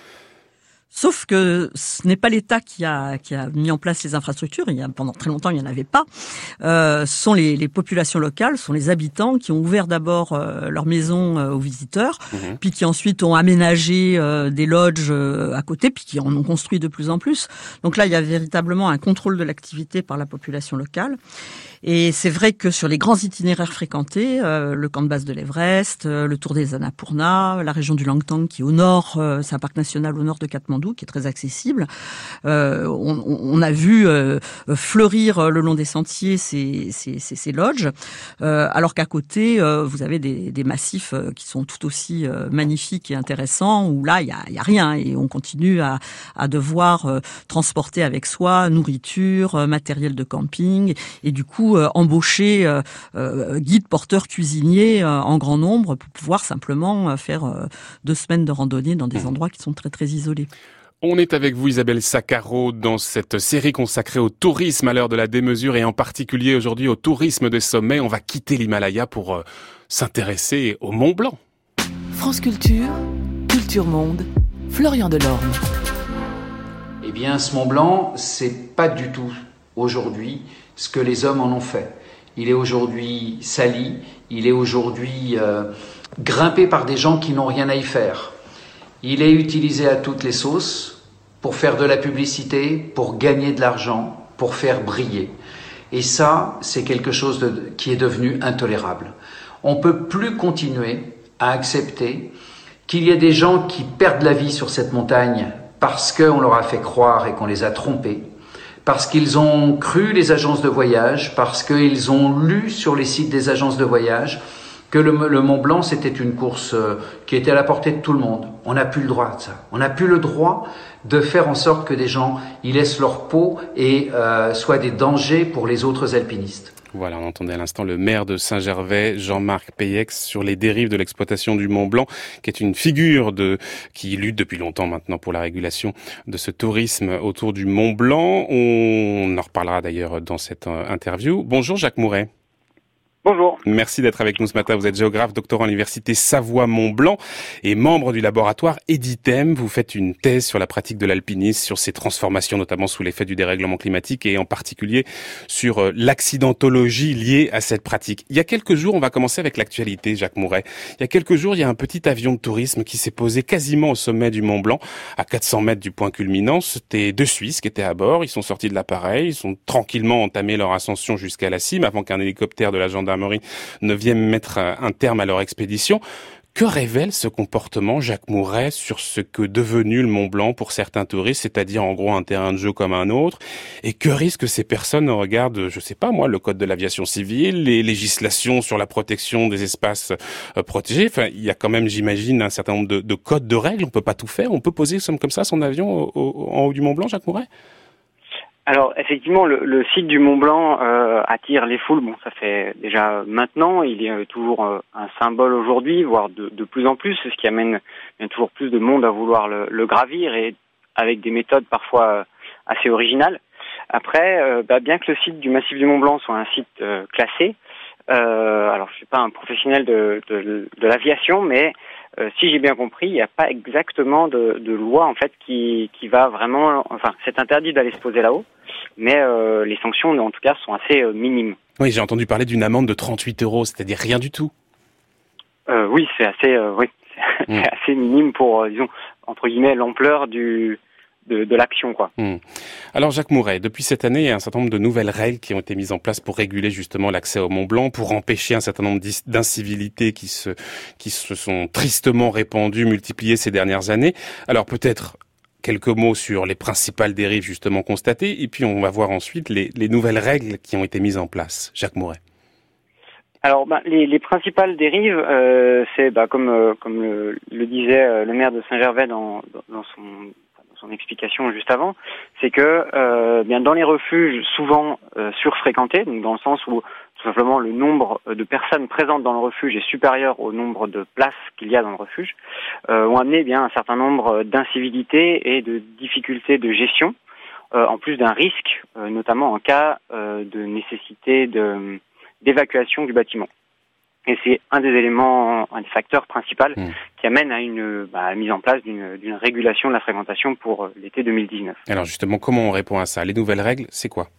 Sauf que ce n'est pas l'État qui a qui a mis en place les infrastructures. Il y a, pendant très longtemps, il n'y en avait pas. Euh, ce sont les, les populations locales, ce sont les habitants qui ont ouvert d'abord euh, leurs maisons euh, aux visiteurs, mmh. puis qui ensuite ont aménagé euh, des lodges euh, à côté, puis qui en ont construit de plus en plus. Donc là, il y a véritablement un contrôle de l'activité par la population locale. Et c'est vrai que sur les grands itinéraires fréquentés, euh, le camp de base de l'Everest, euh, le tour des Annapurna, la région du Langtang qui est au nord, euh, c'est un parc national au nord de Katmandou qui est très accessible. Euh, on, on a vu euh, fleurir le long des sentiers ces, ces, ces, ces lodges, euh, alors qu'à côté, euh, vous avez des, des massifs qui sont tout aussi euh, magnifiques et intéressants, où là, il y a, y a rien et on continue à, à devoir euh, transporter avec soi nourriture, euh, matériel de camping, et du coup, Euh, embaucher euh, euh, guides, porteurs, cuisiniers euh, en grand nombre pour pouvoir simplement euh, faire euh, deux semaines de randonnée dans des endroits qui sont très très isolés. On est avec vous, Isabelle Saccaro, dans cette série consacrée au tourisme à l'heure de la démesure et en particulier aujourd'hui au tourisme des sommets. On va quitter l'Himalaya pour euh, s'intéresser au Mont Blanc. France Culture, Culture Monde, Florian Delorme. Eh bien, ce Mont Blanc, c'est pas du tout aujourd'hui ce que les hommes en ont fait. Il est aujourd'hui sali, il est aujourd'hui euh, grimpé par des gens qui n'ont rien à y faire. Il est utilisé à toutes les sauces pour faire de la publicité, pour gagner de l'argent, pour faire briller. Et ça, c'est quelque chose de, qui est devenu intolérable. On ne peut plus continuer à accepter qu'il y ait des gens qui perdent la vie sur cette montagne parce qu'on leur a fait croire et qu'on les a trompés, parce qu'ils ont cru les agences de voyage, parce qu'ils ont lu sur les sites des agences de voyage que le, le Mont Blanc, c'était une course qui était à la portée de tout le monde. On n'a plus le droit de ça. On n'a plus le droit de faire en sorte que des gens y laissent leur peau et euh, soient des dangers pour les autres alpinistes. Voilà, on entendait à l'instant le maire de Saint-Gervais, Jean-Marc Peyex, sur les dérives de l'exploitation du Mont Blanc, qui est une figure de qui lutte depuis longtemps maintenant pour la régulation de ce tourisme autour du Mont Blanc. On en reparlera d'ailleurs dans cette interview. Bonjour Jacques Mouret. Bonjour. Merci d'être avec nous ce matin. Vous êtes géographe, doctorant à l'université Savoie-Mont-Blanc et membre du laboratoire Editem. Vous faites une thèse sur la pratique de l'alpinisme, sur ses transformations, notamment sous l'effet du dérèglement climatique et en particulier sur l'accidentologie liée à cette pratique. Il y a quelques jours, on va commencer avec l'actualité, Jacques Mouret. Il y a quelques jours, il y a un petit avion de tourisme qui s'est posé quasiment au sommet du Mont Blanc, à quatre cents mètres du point culminant. C'était deux Suisses qui étaient à bord. Ils sont sortis de l'appareil. Ils sont tranquillement entamé leur ascension jusqu'à la cime avant qu'un hélicoptère de la gendarmerie ne viennent mettre un terme à leur expédition. Que révèle ce comportement, Jacques Mouret, sur ce que devenu le Mont Blanc pour certains touristes, c'est-à-dire en gros un terrain de jeu comme un autre, et que risquent ces personnes au regard de, je sais pas moi, le code de l'aviation civile, les législations sur la protection des espaces euh, protégés. Enfin, il y a quand même, j'imagine, un certain nombre de, de codes de règles. On peut pas tout faire. On peut poser comme ça son avion au, au, en haut du Mont Blanc, Jacques Mouret? Alors effectivement, le, le site du Mont Blanc euh, attire les foules. Bon, ça fait déjà maintenant. Il est toujours euh, un symbole aujourd'hui, voire de, de plus en plus, ce qui amène bien toujours plus de monde à vouloir le, le gravir et avec des méthodes parfois euh, assez originales. Après, euh, bah, bien que le site du massif du Mont Blanc soit un site euh, classé, euh, alors je suis pas un professionnel de, de, de l'aviation, mais Euh, si j'ai bien compris, il n'y a pas exactement de, de loi en fait qui, qui va vraiment. Enfin, c'est interdit d'aller se poser là-haut, mais euh, les sanctions, en tout cas, sont assez euh, minimes. Oui, j'ai entendu parler d'une amende de trente-huit euros, c'est-à-dire rien du tout. Euh, oui, c'est assez, euh, oui, c'est, mmh. c'est assez minime pour, euh, disons, entre guillemets, l'ampleur du de, de l'action, quoi. Mmh. Alors Jacques Mouret, depuis cette année, il y a un certain nombre de nouvelles règles qui ont été mises en place pour réguler justement l'accès au Mont Blanc, pour empêcher un certain nombre d'incivilités qui se qui se sont tristement répandues, multipliées ces dernières années. Alors peut-être quelques mots sur les principales dérives justement constatées, et puis on va voir ensuite les, les nouvelles règles qui ont été mises en place. Jacques Mouret. Alors, bah, les, les principales dérives, euh, c'est bah, comme euh, comme le, le disait euh, le maire de Saint-Gervais dans, dans son son explication juste avant, c'est que euh, bien dans les refuges souvent euh, surfréquentés, donc dans le sens où tout simplement le nombre de personnes présentes dans le refuge est supérieur au nombre de places qu'il y a dans le refuge, euh, ont amené bien un certain nombre d'incivilités et de difficultés de gestion, euh, en plus d'un risque, euh, notamment en cas euh, de nécessité de, d'évacuation du bâtiment. Et c'est un des éléments, un des facteurs principaux mmh. qui amène à une bah, mise en place d'une, d'une régulation de la fréquentation pour l'été deux mille dix-neuf. Alors justement, comment on répond à ça? Les nouvelles règles, c'est quoi?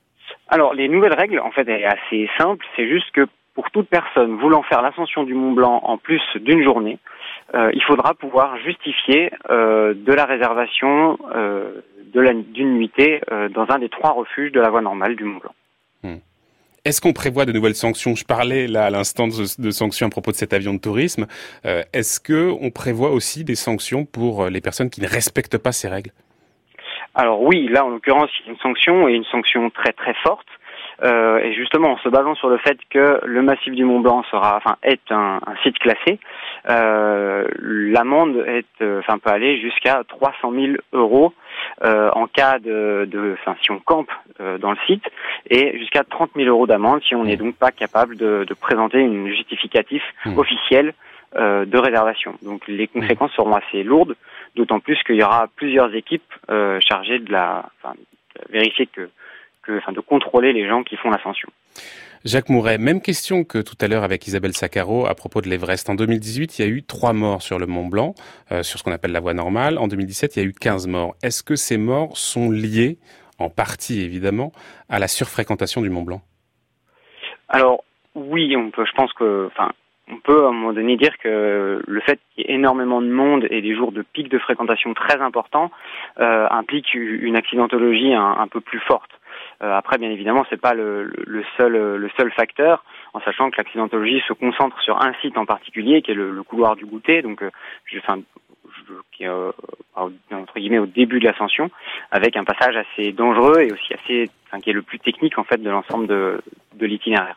Alors les nouvelles règles, en fait, elle est assez simple. C'est juste que pour toute personne voulant faire l'ascension du Mont Blanc en plus d'une journée, euh, il faudra pouvoir justifier euh, de la réservation euh, de la, d'une nuitée euh, dans un des trois refuges de la voie normale du Mont Blanc. Mmh. Est-ce qu'on prévoit de nouvelles sanctions? Je parlais là à l'instant de, de sanctions à propos de cet avion de tourisme. Euh, est-ce que on prévoit aussi des sanctions pour les personnes qui ne respectent pas ces règles? Alors oui, là en l'occurrence il y a une sanction et une sanction très très forte. Euh, et justement en se basant sur le fait que le massif du Mont Blanc sera, enfin, est un, un site classé, euh, l'amende est, enfin, peut aller jusqu'à trois cent mille euros euh, en cas de, de, enfin, si on campe euh, dans le site, et jusqu'à trente mille euros d'amende si on n'est donc pas capable de, de présenter une justificatif mmh. officiel euh, de réservation. Donc les conséquences seront assez lourdes, d'autant plus qu'il y aura plusieurs équipes euh, chargées de la, enfin, de vérifier que Que, enfin, de contrôler les gens qui font l'ascension. Jacques Mouret, même question que tout à l'heure avec Isabelle Saccaro à propos de l'Everest. En deux mille dix-huit, il y a eu trois morts sur le Mont Blanc, euh, sur ce qu'on appelle la voie normale. En deux mille dix-sept, il y a eu quinze morts. Est-ce que ces morts sont liées, en partie évidemment, à la surfréquentation du Mont Blanc? Alors oui, on peut. Je pense que, enfin, on peut à un moment donné dire que le fait qu'il y ait énormément de monde et des jours de pic de fréquentation très importants euh, implique une accidentologie un, un peu plus forte. Euh, après, bien évidemment, c'est pas le, le seul le seul facteur, en sachant que l'accidentologie se concentre sur un site en particulier, qui est le, le couloir du goûter, donc euh, je, enfin, je, qui est euh, entre guillemets au début de l'ascension, avec un passage assez dangereux et aussi assez, enfin, qui est le plus technique en fait de l'ensemble de, de l'itinéraire.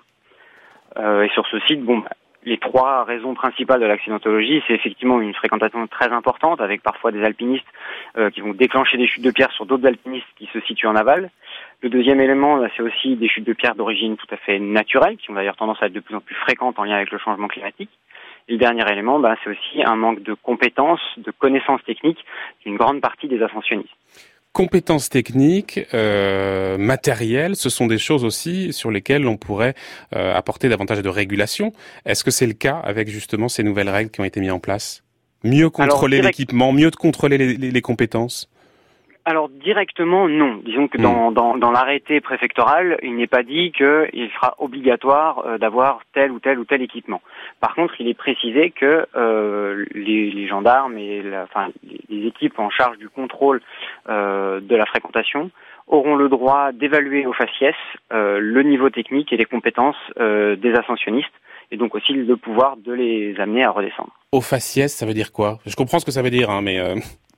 Euh, et sur ce site, bon, bah, les trois raisons principales de l'accidentologie, c'est effectivement une fréquentation très importante, avec parfois des alpinistes euh, qui vont déclencher des chutes de pierre sur d'autres alpinistes qui se situent en aval. Le deuxième élément, c'est aussi des chutes de pierre d'origine tout à fait naturelle, qui ont d'ailleurs tendance à être de plus en plus fréquentes en lien avec le changement climatique. Et le dernier élément, bah, c'est aussi un manque de compétences, de connaissances techniques d'une grande partie des ascensionnistes. Compétences techniques, euh, matérielles, ce sont des choses aussi sur lesquelles on pourrait euh, apporter davantage de régulation. Est-ce que c'est le cas avec justement ces nouvelles règles qui ont été mises en place ? Mieux contrôler Alors, direct... l'équipement, mieux contrôler les, les, les compétences ? Alors directement non. Disons que dans, mmh. dans, dans l'arrêté préfectoral, il n'est pas dit qu'il sera obligatoire euh, d'avoir tel ou tel ou tel équipement. Par contre, il est précisé que euh, les, les gendarmes et la, enfin, les, les équipes en charge du contrôle euh, de la fréquentation auront le droit d'évaluer au faciès euh, le niveau technique et les compétences euh, des ascensionnistes, et donc aussi le pouvoir de les amener à redescendre. Au faciès, ça veut dire quoi ? Je comprends ce que ça veut dire, hein, mais... Euh...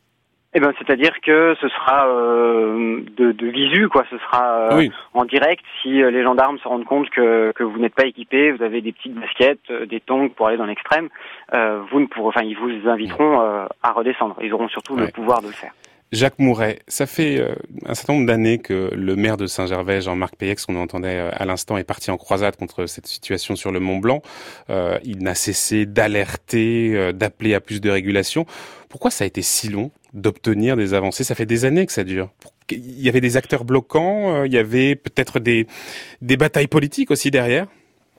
Eh ben, c'est-à-dire que ce sera euh, de, de visu, quoi. Ce sera euh, oui. en direct. Si euh, les gendarmes se rendent compte que, que vous n'êtes pas équipé, vous avez des petites baskets, euh, des tongs pour aller dans l'extrême, euh, vous ne pourrez, enfin, ils vous inviteront euh, à redescendre. Ils auront surtout ouais. le pouvoir de le faire. Jacques Mouret, ça fait euh, un certain nombre d'années que le maire de Saint-Gervais, Jean-Marc Péex, qu'on entendait euh, à l'instant, est parti en croisade contre cette situation sur le Mont Blanc. Euh, il n'a cessé d'alerter, euh, d'appeler à plus de régulation. Pourquoi ça a été si long d'obtenir des avancées ? Ça fait des années que ça dure. Il y avait des acteurs bloquants, euh, il y avait peut-être des, des batailles politiques aussi derrière ?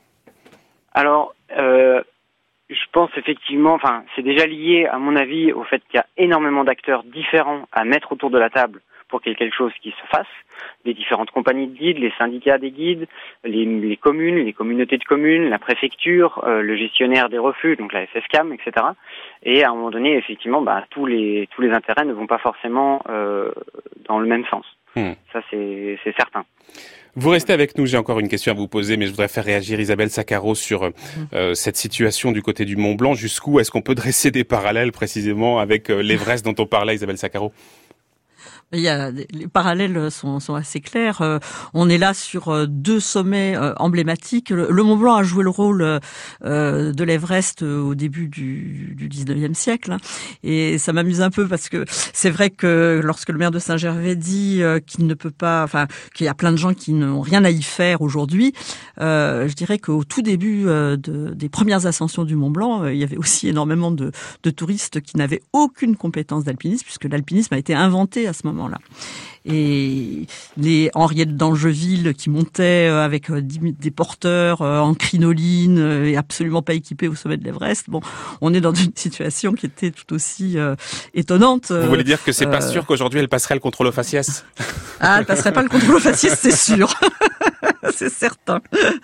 Alors... Euh... Je pense effectivement, enfin, c'est déjà lié, à mon avis, au fait qu'il y a énormément d'acteurs différents à mettre autour de la table pour qu'il y ait quelque chose qui se fasse. Les différentes compagnies de guides, les syndicats des guides, les, les communes, les communautés de communes, la préfecture, euh, le gestionnaire des refuges, donc la F F C A M, et cetera. Et à un moment donné, effectivement, bah, tous les tous les intérêts ne vont pas forcément euh, dans le même sens. Mmh. Ça, c'est, c'est certain. Vous restez avec nous, j'ai encore une question à vous poser, mais je voudrais faire réagir Isabelle Saccaro sur euh, cette situation du côté du Mont Blanc. Jusqu'où est-ce qu'on peut dresser des parallèles précisément avec euh, l'Everest dont on parlait, Isabelle Saccaro ? Il y a, les parallèles sont, sont assez clairs. Euh, on est là sur euh, deux sommets euh, emblématiques. Le, le Mont Blanc a joué le rôle euh, de l'Everest au début du, du dix-neuvième siècle. Hein, et ça m'amuse un peu parce que c'est vrai que lorsque le maire de Saint-Gervais dit euh, qu'il ne peut pas, enfin, qu'il y a plein de gens qui n'ont rien à y faire aujourd'hui, euh, je dirais qu'au tout début euh, de, des premières ascensions du Mont Blanc, euh, il y avait aussi énormément de, de touristes qui n'avaient aucune compétence d'alpinisme, puisque l'alpinisme a été inventé à ce moment là. Et les Henriette d'Angeville qui montaient avec des porteurs en crinoline et absolument pas équipés au sommet de l'Everest. Bon, on est dans une situation qui était tout aussi euh, étonnante. Vous voulez dire que c'est euh... pas sûr qu'aujourd'hui elle passerait le contrôle au faciès ? Ah, elle passerait pas le contrôle au faciès, c'est sûr. C'est certain.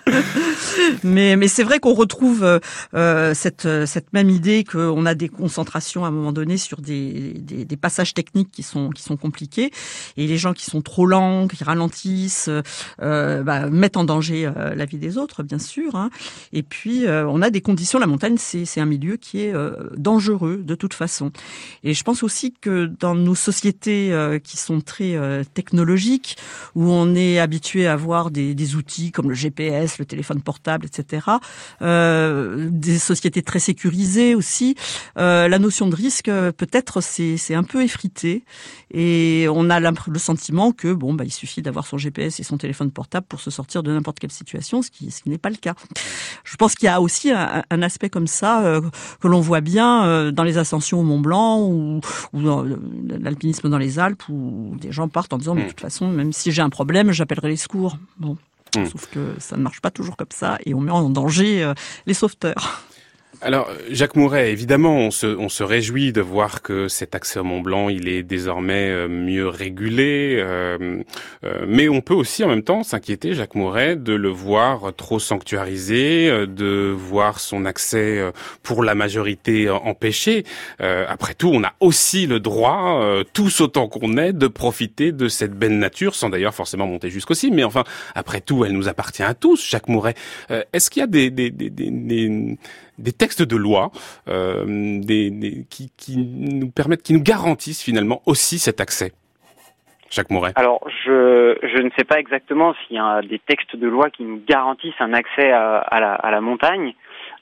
Mais mais c'est vrai qu'on retrouve euh, cette cette même idée qu'on a des concentrations à un moment donné sur des, des des passages techniques qui sont qui sont compliqués, et les gens qui sont trop lents, qui ralentissent, euh, bah, mettent en danger euh, la vie des autres, bien sûr. Hein. Et puis euh, on a des conditions. La montagne, c'est c'est un milieu qui est euh, dangereux de toute façon. Et je pense aussi que dans nos sociétés euh, qui sont très euh, technologiques, où on est habitué à avoir des des outils comme le G P S, le téléphone portable, et cetera. Euh, des sociétés très sécurisées aussi. Euh, la notion de risque, peut-être, c'est, c'est un peu effritée. Et on a le sentiment que bon, bah, il suffit d'avoir son G P S et son téléphone portable pour se sortir de n'importe quelle situation, ce qui, ce qui n'est pas le cas. Je pense qu'il y a aussi un, un aspect comme ça euh, que l'on voit bien euh, dans les ascensions au Mont Blanc ou, ou dans l'alpinisme dans les Alpes, où des gens partent en disant, mais de toute façon, même si j'ai un problème, j'appellerai les secours. Bon. Sauf que ça ne marche pas toujours comme ça et on met en danger euh, les sauveteurs. Alors, Jacques Mouret, évidemment, on se, on se réjouit de voir que cet accès au Mont Blanc, il est désormais mieux régulé, euh, euh, mais on peut aussi en même temps s'inquiéter, Jacques Mouret, de le voir trop sanctuarisé, de voir son accès pour la majorité empêché. Euh, après tout, on a aussi le droit, euh, tous autant qu'on est, de profiter de cette belle nature, sans d'ailleurs forcément monter jusqu'au cime, mais enfin, après tout, elle nous appartient à tous, Jacques Mouret. Euh, est-ce qu'il y a des, des, des, des, des des textes de loi euh, des, des, qui, qui nous permettent, qui nous garantissent finalement aussi cet accès? Jacques Mouret. Alors, je, je ne sais pas exactement s'il y a des textes de loi qui nous garantissent un accès à, à, la, à la montagne.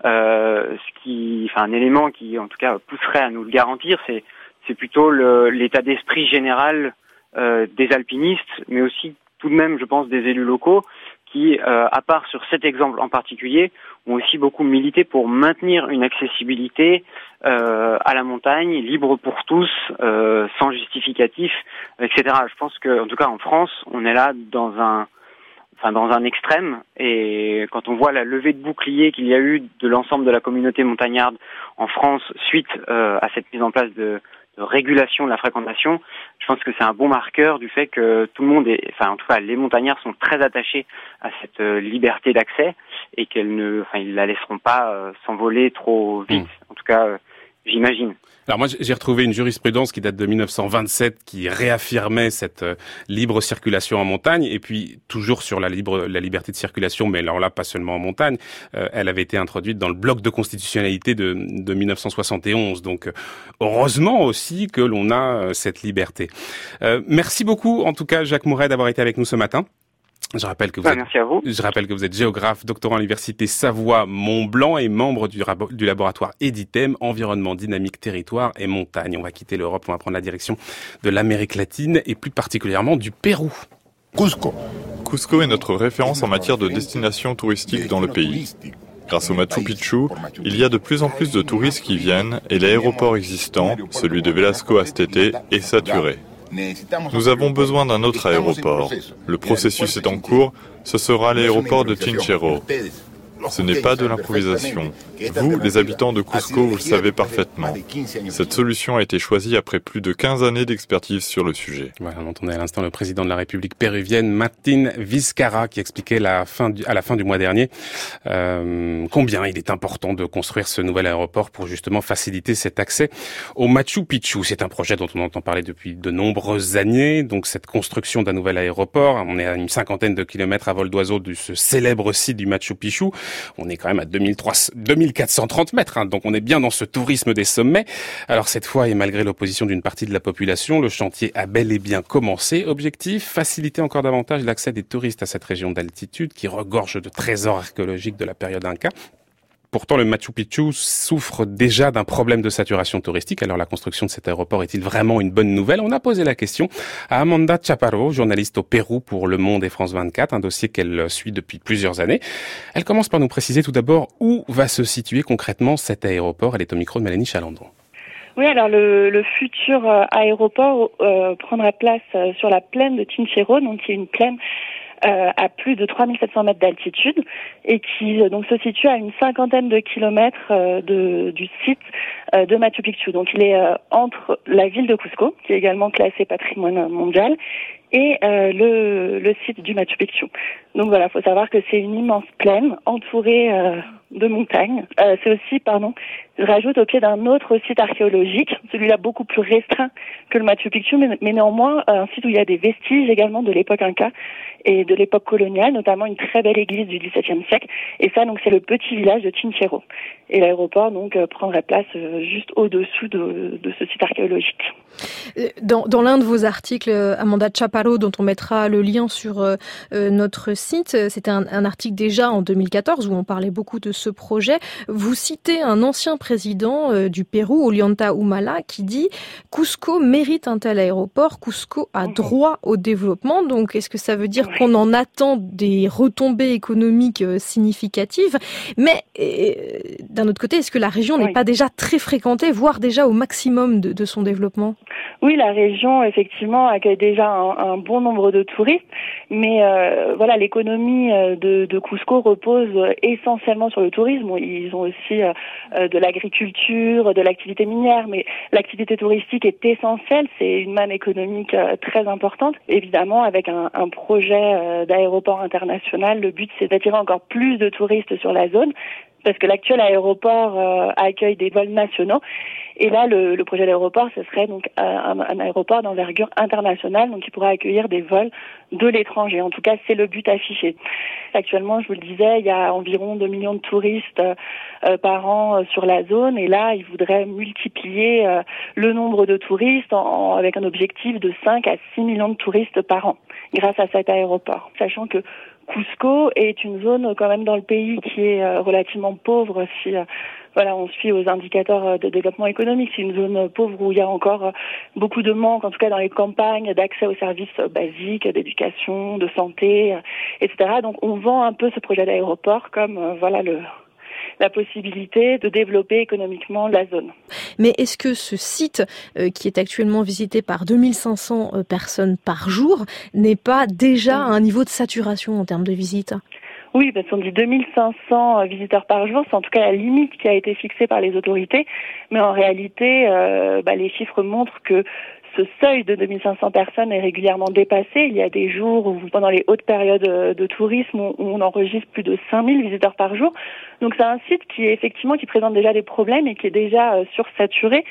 Euh, ce qui, enfin, un élément qui, en tout cas, pousserait à nous le garantir, c'est, c'est plutôt le, l'état d'esprit général euh, des alpinistes, mais aussi tout de même, je pense, des élus locaux qui, euh, à part sur cet exemple en particulier, ont aussi beaucoup milité pour maintenir une accessibilité euh, à la montagne, libre pour tous, euh, sans justificatif, et cetera. Je pense que, en tout cas en France, on est là dans un, enfin dans un extrême. Et quand on voit la levée de bouclier qu'il y a eu de l'ensemble de la communauté montagnarde en France suite euh, à cette mise en place de de régulation de la fréquentation, je pense que c'est un bon marqueur du fait que tout le monde est, enfin en tout cas les montagnards sont très attachés à cette euh, liberté d'accès et qu'elles ne, enfin ils la laisseront pas euh, s'envoler trop vite. Mmh. En tout cas, euh, j'imagine. Alors moi, j'ai retrouvé une jurisprudence qui date de mille neuf cent vingt-sept qui réaffirmait cette euh, libre circulation en montagne, et puis toujours sur la libre la liberté de circulation, mais alors là pas seulement en montagne, euh, elle avait été introduite dans le bloc de constitutionnalité de, de mille neuf cent soixante et onze. Donc euh, heureusement aussi que l'on a euh, cette liberté. Euh, merci beaucoup en tout cas Jacques Mouret d'avoir été avec nous ce matin. Je rappelle que vous ouais, êtes, merci à vous. Je rappelle que vous êtes géographe, doctorant à l'université Savoie-Mont-Blanc et membre du, du laboratoire EDITEM, environnement dynamique, territoire et montagne. On va quitter l'Europe, on va prendre la direction de l'Amérique latine et plus particulièrement du Pérou. Cusco. Cusco est notre référence en matière de destination touristique dans le pays. Grâce au Machu Picchu, il y a de plus en plus de touristes qui viennent et l'aéroport existant, celui de Velasco Astete, est saturé. Nous avons besoin d'un autre aéroport. Le processus est en cours, ce sera l'aéroport de Chinchero. Ce n'est pas de l'improvisation. Vous, les habitants de Cusco, vous le savez parfaitement. Cette solution a été choisie après plus de quinze années d'expertise sur le sujet. Voilà, on entendait à l'instant le président de la République péruvienne, Martín Vizcarra, qui expliquait la fin du, à la fin du mois dernier euh, combien il est important de construire ce nouvel aéroport pour justement faciliter cet accès au Machu Picchu. C'est un projet dont on entend parler depuis de nombreuses années. Donc cette construction d'un nouvel aéroport, on est à une cinquantaine de kilomètres à vol d'oiseau de ce célèbre site du Machu Picchu. On est quand même à deux mille quatre cent trente mètres, hein, donc on est bien dans ce tourisme des sommets. Alors cette fois, et malgré l'opposition d'une partie de la population, le chantier a bel et bien commencé. Objectif, faciliter encore davantage l'accès des touristes à cette région d'altitude qui regorge de trésors archéologiques de la période Inca. Pourtant, le Machu Picchu souffre déjà d'un problème de saturation touristique. Alors, la construction de cet aéroport est-il vraiment une bonne nouvelle? On a posé la question à Amanda Chaparro, journaliste au Pérou pour Le Monde et France vingt-quatre, un dossier qu'elle suit depuis plusieurs années. Elle commence par nous préciser tout d'abord où va se situer concrètement cet aéroport. Elle est au micro de Mélanie Chalandon. Oui, alors le, le futur aéroport euh, prendra place sur la plaine de Chinchero, donc qui est une plaine Euh, à plus de trois mille sept cents mètres d'altitude et qui euh, donc se situe à une cinquantaine de kilomètres euh, de, du site euh, de Machu Picchu. Donc il est euh, entre la ville de Cusco, qui est également classée patrimoine mondial, et euh, le, le site du Machu Picchu. Donc voilà, il faut savoir que c'est une immense plaine entourée euh, de montagnes. Euh, c'est aussi, pardon, je rajoute au pied d'un autre site archéologique, celui-là beaucoup plus restreint que le Machu Picchu, mais, mais néanmoins un site où il y a des vestiges également de l'époque Inca et de l'époque coloniale, notamment une très belle église du dix-septième siècle. Et ça, donc, c'est le petit village de Chinchero. Et l'aéroport, donc, euh, prendrait place euh, juste au-dessous de, de ce site archéologique. Dans, dans l'un de vos articles, Amanda Chaparro, dont on mettra le lien sur euh, notre site, c'était un, un article déjà en deux mille quatorze où on parlait beaucoup de ce projet. Vous citez un ancien président euh, du Pérou, Ollanta Humala, qui dit « Cusco mérite un tel aéroport, Cusco a droit au développement ». Donc, est-ce que ça veut dire qu'on en attend des retombées économiques euh, significatives? Mais euh, d'un autre côté, est-ce que la région oui. n'est pas déjà très fréquentée, voire déjà au maximum de, de son développement? Oui, la région, effectivement, accueille déjà un, un bon nombre de touristes, mais euh, voilà, l'économie de, de Cusco repose essentiellement sur le tourisme. Ils ont aussi euh, de l'agriculture, de l'activité minière, mais l'activité touristique est essentielle, c'est une manne économique euh, très importante. Évidemment, avec un, un projet euh, d'aéroport international, le but c'est d'attirer encore plus de touristes sur la zone, parce que l'actuel aéroport euh, accueille des vols nationaux. Et là, le, le projet d'aéroport, ce serait donc un, un aéroport d'envergure internationale, donc qui pourrait accueillir des vols de l'étranger. En tout cas, c'est le but affiché. Actuellement, je vous le disais, il y a environ deux millions de touristes euh, par an euh, sur la zone. Et là, ils voudraient multiplier euh, le nombre de touristes en, en, avec un objectif de cinq à six millions de touristes par an grâce à cet aéroport. Sachant que Cusco est une zone quand même dans le pays qui est euh, relativement pauvre si euh, voilà, on suit aux indicateurs de développement économique. C'est une zone pauvre où il y a encore euh, beaucoup de manque, en tout cas dans les campagnes, d'accès aux services euh, basiques, d'éducation, de santé, euh, et cetera. Donc on vend un peu ce projet d'aéroport comme euh, voilà le la possibilité de développer économiquement la zone. Mais est-ce que ce site, euh, qui est actuellement visité par deux mille cinq cents euh, personnes par jour, n'est pas déjà à un niveau de saturation en termes de visites ? Oui, parce qu'on dit deux mille cinq cents visiteurs par jour, c'est en tout cas la limite qui a été fixée par les autorités, mais en réalité, euh, bah, les chiffres montrent que ce seuil de deux mille cinq cents personnes est régulièrement dépassé. Il y a des jours où, pendant les hautes périodes de tourisme, où on enregistre plus de cinq mille visiteurs par jour. Donc c'est un site qui est effectivement qui présente déjà des problèmes et qui est déjà euh, sursaturé.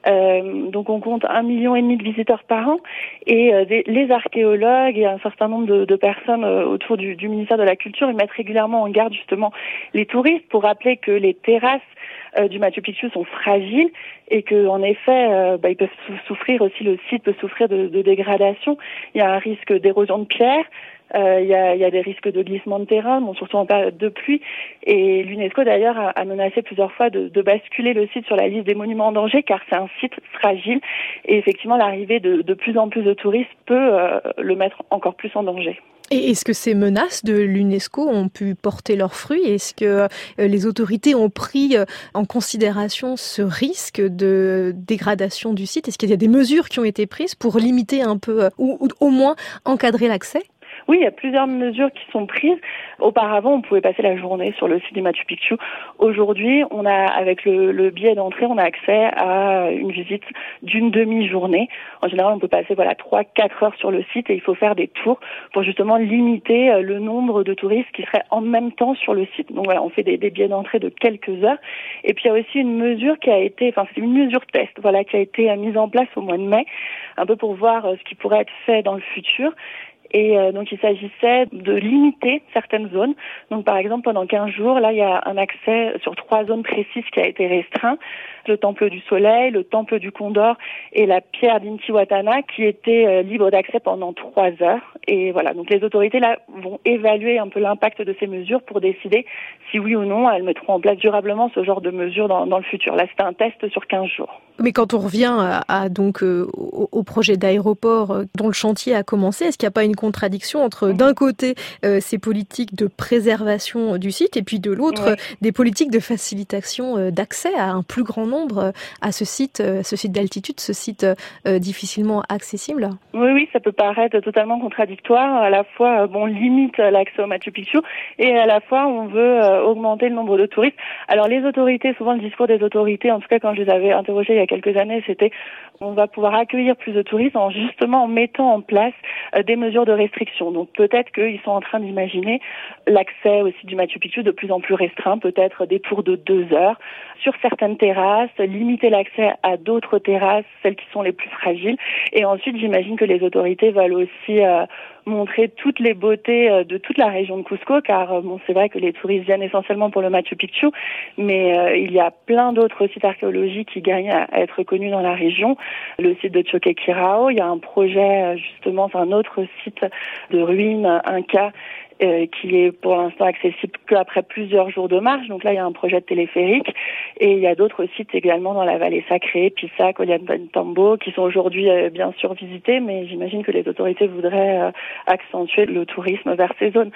Euh, donc on compte un million et demi de visiteurs par an et euh, des, les archéologues et un certain nombre de, de personnes euh, autour du, du ministère de la Culture, ils mettent régulièrement en garde justement les touristes pour rappeler que les terrasses euh, du Machu Picchu sont fragiles et que en effet euh, bah, ils peuvent souffrir aussi, le site peut souffrir de, de dégradation. Il y a un risque d'érosion de pierre. Euh, il y a, il y a des risques de glissement de terrain, bon, surtout en période de pluie. Et l'UNESCO d'ailleurs a, a menacé plusieurs fois de, de basculer le site sur la liste des monuments en danger, car c'est un site fragile. Et effectivement, l'arrivée de, de plus en plus de touristes peut euh, le mettre encore plus en danger. Et est-ce que ces menaces de l'UNESCO ont pu porter leurs fruits ? Est-ce que les autorités ont pris en considération ce risque de dégradation du site ? Est-ce qu'il y a des mesures qui ont été prises pour limiter un peu, ou, ou au moins encadrer l'accès ? Oui, il y a plusieurs mesures qui sont prises. Auparavant, on pouvait passer la journée sur le site du Machu Picchu. Aujourd'hui, on a, avec le, le billet d'entrée, on a accès à une visite d'une demi-journée. En général, on peut passer, voilà, trois, quatre heures sur le site et il faut faire des tours pour justement limiter le nombre de touristes qui seraient en même temps sur le site. Donc voilà, on fait des, des billets d'entrée de quelques heures. Et puis, il y a aussi une mesure qui a été, enfin, c'est une mesure test, voilà, qui a été mise en place au mois de mai, un peu pour voir ce qui pourrait être fait dans le futur. Et euh, donc il s'agissait de limiter certaines zones. Donc par exemple pendant quinze jours, là il y a un accès sur trois zones précises qui a été restreint. Le temple du soleil, le temple du Condor et la pierre d'Intihuatana qui étaient euh, libres d'accès pendant trois heures. Et voilà, donc les autorités là vont évaluer un peu l'impact de ces mesures pour décider si oui ou non elles mettront en place durablement ce genre de mesures dans, dans le futur. Là c'était un test sur quinze jours. Mais quand on revient à, à donc euh, au, au projet d'aéroport euh, dont le chantier a commencé, est-ce qu'il n'y a pas une contradiction entre d'un côté euh, ces politiques de préservation du site et puis de l'autre ouais. des politiques de facilitation euh, d'accès à un plus grand nombre euh, à ce site, euh, ce site d'altitude, ce site euh, difficilement accessible? Oui, oui, ça peut paraître totalement contradictoire. À la fois, euh, bon, on limite l'accès au Machu Picchu et à la fois on veut euh, augmenter le nombre de touristes. Alors les autorités, souvent le discours des autorités, en tout cas quand je les avais interrogées il y a quelques années, c'était on va pouvoir accueillir plus de touristes en justement en mettant en place euh, des mesures de restriction. Donc peut-être qu'ils sont en train d'imaginer l'accès aussi du Machu Picchu de plus en plus restreint, peut-être des tours de deux heures sur certaines terrasses, limiter l'accès à d'autres terrasses, celles qui sont les plus fragiles. Et ensuite, j'imagine que les autorités veulent aussi euh, montrer toutes les beautés euh, de toute la région de Cusco, car euh, bon, c'est vrai que les touristes viennent essentiellement pour le Machu Picchu, mais euh, il y a plein d'autres sites archéologiques qui gagnent à, à être connus dans la région. Le site de Choquequirao, il y a un projet, justement, c'est un autre site de ruines Inca, Euh, qui est pour l'instant accessible qu'après plusieurs jours de marche. Donc là, il y a un projet de téléphérique et il y a d'autres sites également dans la vallée sacrée, Pisac, Ollantaytambo, qui sont aujourd'hui euh, bien sûr visités, mais j'imagine que les autorités voudraient euh, accentuer le tourisme vers ces zones.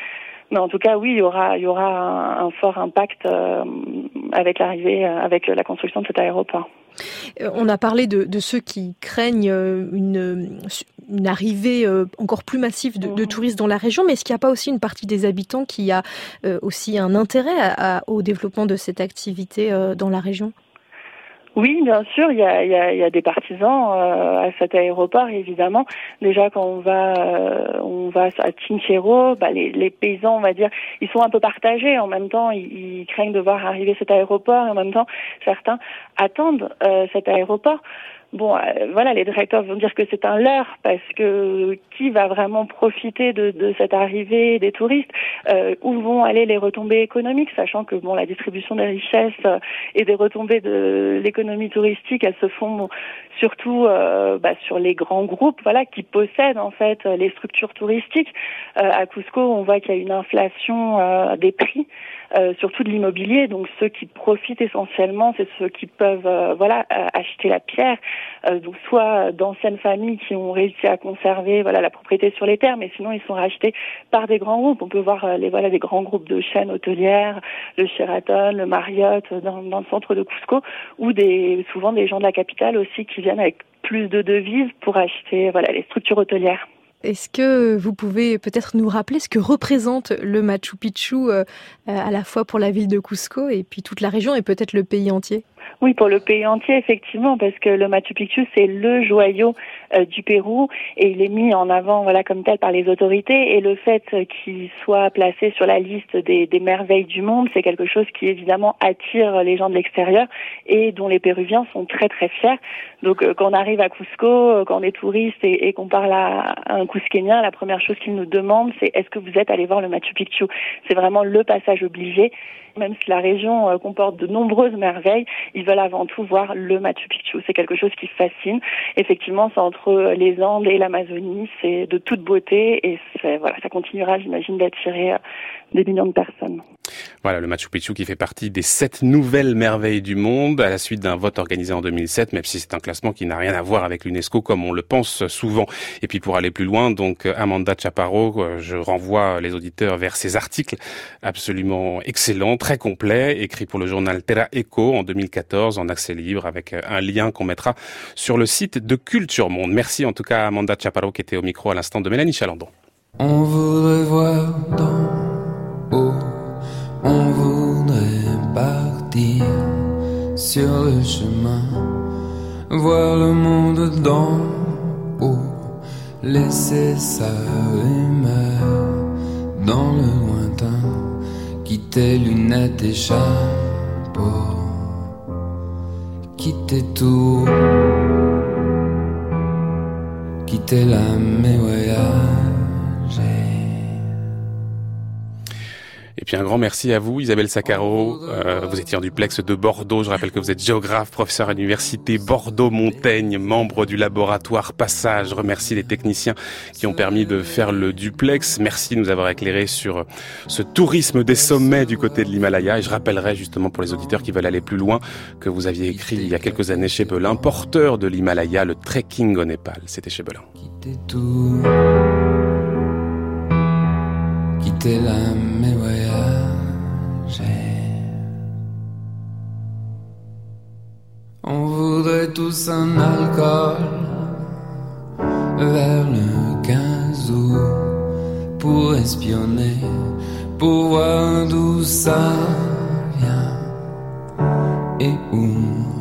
Mais en tout cas, oui, il y aura, il y aura un, un fort impact euh, avec l'arrivée, euh, avec la construction de cet aéroport. On a parlé de, de ceux qui craignent une, une arrivée encore plus massive de, de touristes dans la région, mais est-ce qu'il n'y a pas aussi une partie des habitants qui a aussi un intérêt à, à, au développement de cette activité dans la région ? Oui, bien sûr, il y a, il y a, il y a des partisans euh, à cet aéroport, évidemment. Déjà, quand on va, euh, on va à Chinchero, bah, les, les paysans, on va dire, ils sont un peu partagés. En même temps, ils, ils craignent de voir arriver cet aéroport, et en même temps, certains attendent euh, cet aéroport. Bon, euh, voilà, les directeurs vont dire que c'est un leurre parce que qui va vraiment profiter de, de cette arrivée des touristes, euh, où vont aller les retombées économiques, sachant que bon, la distribution des richesses euh, et des retombées de l'économie touristique, elles se font bon, surtout euh, bah, sur les grands groupes, voilà, qui possèdent en fait les structures touristiques. Euh, à Cusco, on voit qu'il y a une inflation euh, des prix. Euh, surtout de l'immobilier, donc ceux qui profitent essentiellement, c'est ceux qui peuvent, euh, voilà, euh, acheter la pierre, euh, donc soit d'anciennes familles qui ont réussi à conserver, voilà, la propriété sur les terres, mais sinon ils sont rachetés par des grands groupes. On peut voir euh, les, voilà, des grands groupes de chaînes hôtelières, le Sheraton, le Marriott, dans, dans le centre de Cusco, ou des, souvent des gens de la capitale aussi qui viennent avec plus de devises pour acheter, voilà, les structures hôtelières. Est-ce que vous pouvez peut-être nous rappeler ce que représente le Machu Picchu euh, à la fois pour la ville de Cusco et puis toute la région et peut-être le pays entier ? Oui, pour le pays entier, effectivement, parce que le Machu Picchu, c'est le joyau euh, du Pérou et il est mis en avant, voilà, comme tel par les autorités. Et le fait qu'il soit placé sur la liste des, des merveilles du monde, c'est quelque chose qui, évidemment, attire les gens de l'extérieur et dont les Péruviens sont très, très fiers. Donc, euh, quand on arrive à Cusco, euh, quand on est touriste et, et qu'on parle à, à un Cusquénien, la première chose qu'ils nous demandent, c'est « Est-ce que vous êtes allé voir le Machu Picchu ?» C'est vraiment le passage obligé. Même si la région euh, comporte de nombreuses merveilles, ils veulent avant tout voir le Machu Picchu. C'est quelque chose qui fascine. Effectivement, c'est entre les Andes et l'Amazonie, c'est de toute beauté et c'est, voilà, ça continuera, j'imagine, d'attirer euh, des millions de personnes. Voilà, le Machu Picchu qui fait partie des sept nouvelles merveilles du monde à la suite d'un vote organisé en deux mille sept, même si c'est un classement qui n'a rien à voir avec l'UNESCO comme on le pense souvent. Et puis pour aller plus loin, donc Amanda Chaparro, je renvoie les auditeurs vers ses articles absolument excellents, très complets, écrits pour le journal Terra Eco en deux mille quatorze en accès libre avec un lien qu'on mettra sur le site de Culture Monde. Merci en tout cas à Amanda Chaparro qui était au micro à l'instant de Mélanie Chalandon. On voudrait voir d'en haut. On voudrait partir sur le chemin, voir le monde d'en haut, laisser sa rumeur dans le lointain, quitter lunettes et chapeau, quitter tout, quitter l'âme et voyager. Et puis un grand merci à vous, Isabelle Saccaro. Euh, vous étiez en duplex de Bordeaux. Je rappelle que vous êtes géographe, professeur à l'université Bordeaux-Montaigne, membre du laboratoire Passage. Remercie les techniciens qui ont permis de faire le duplex. Merci de nous avoir éclairé sur ce tourisme des sommets du côté de l'Himalaya. Et je rappellerai justement pour les auditeurs qui veulent aller plus loin que vous aviez écrit il y a quelques années chez Belin, porteur de l'Himalaya, le trekking au Népal. C'était chez Belin. Quitter tout, quitter l'âme et voyager. On voudrait tous un alcool vers le quinze août pour espionner, pour voir d'où ça vient et où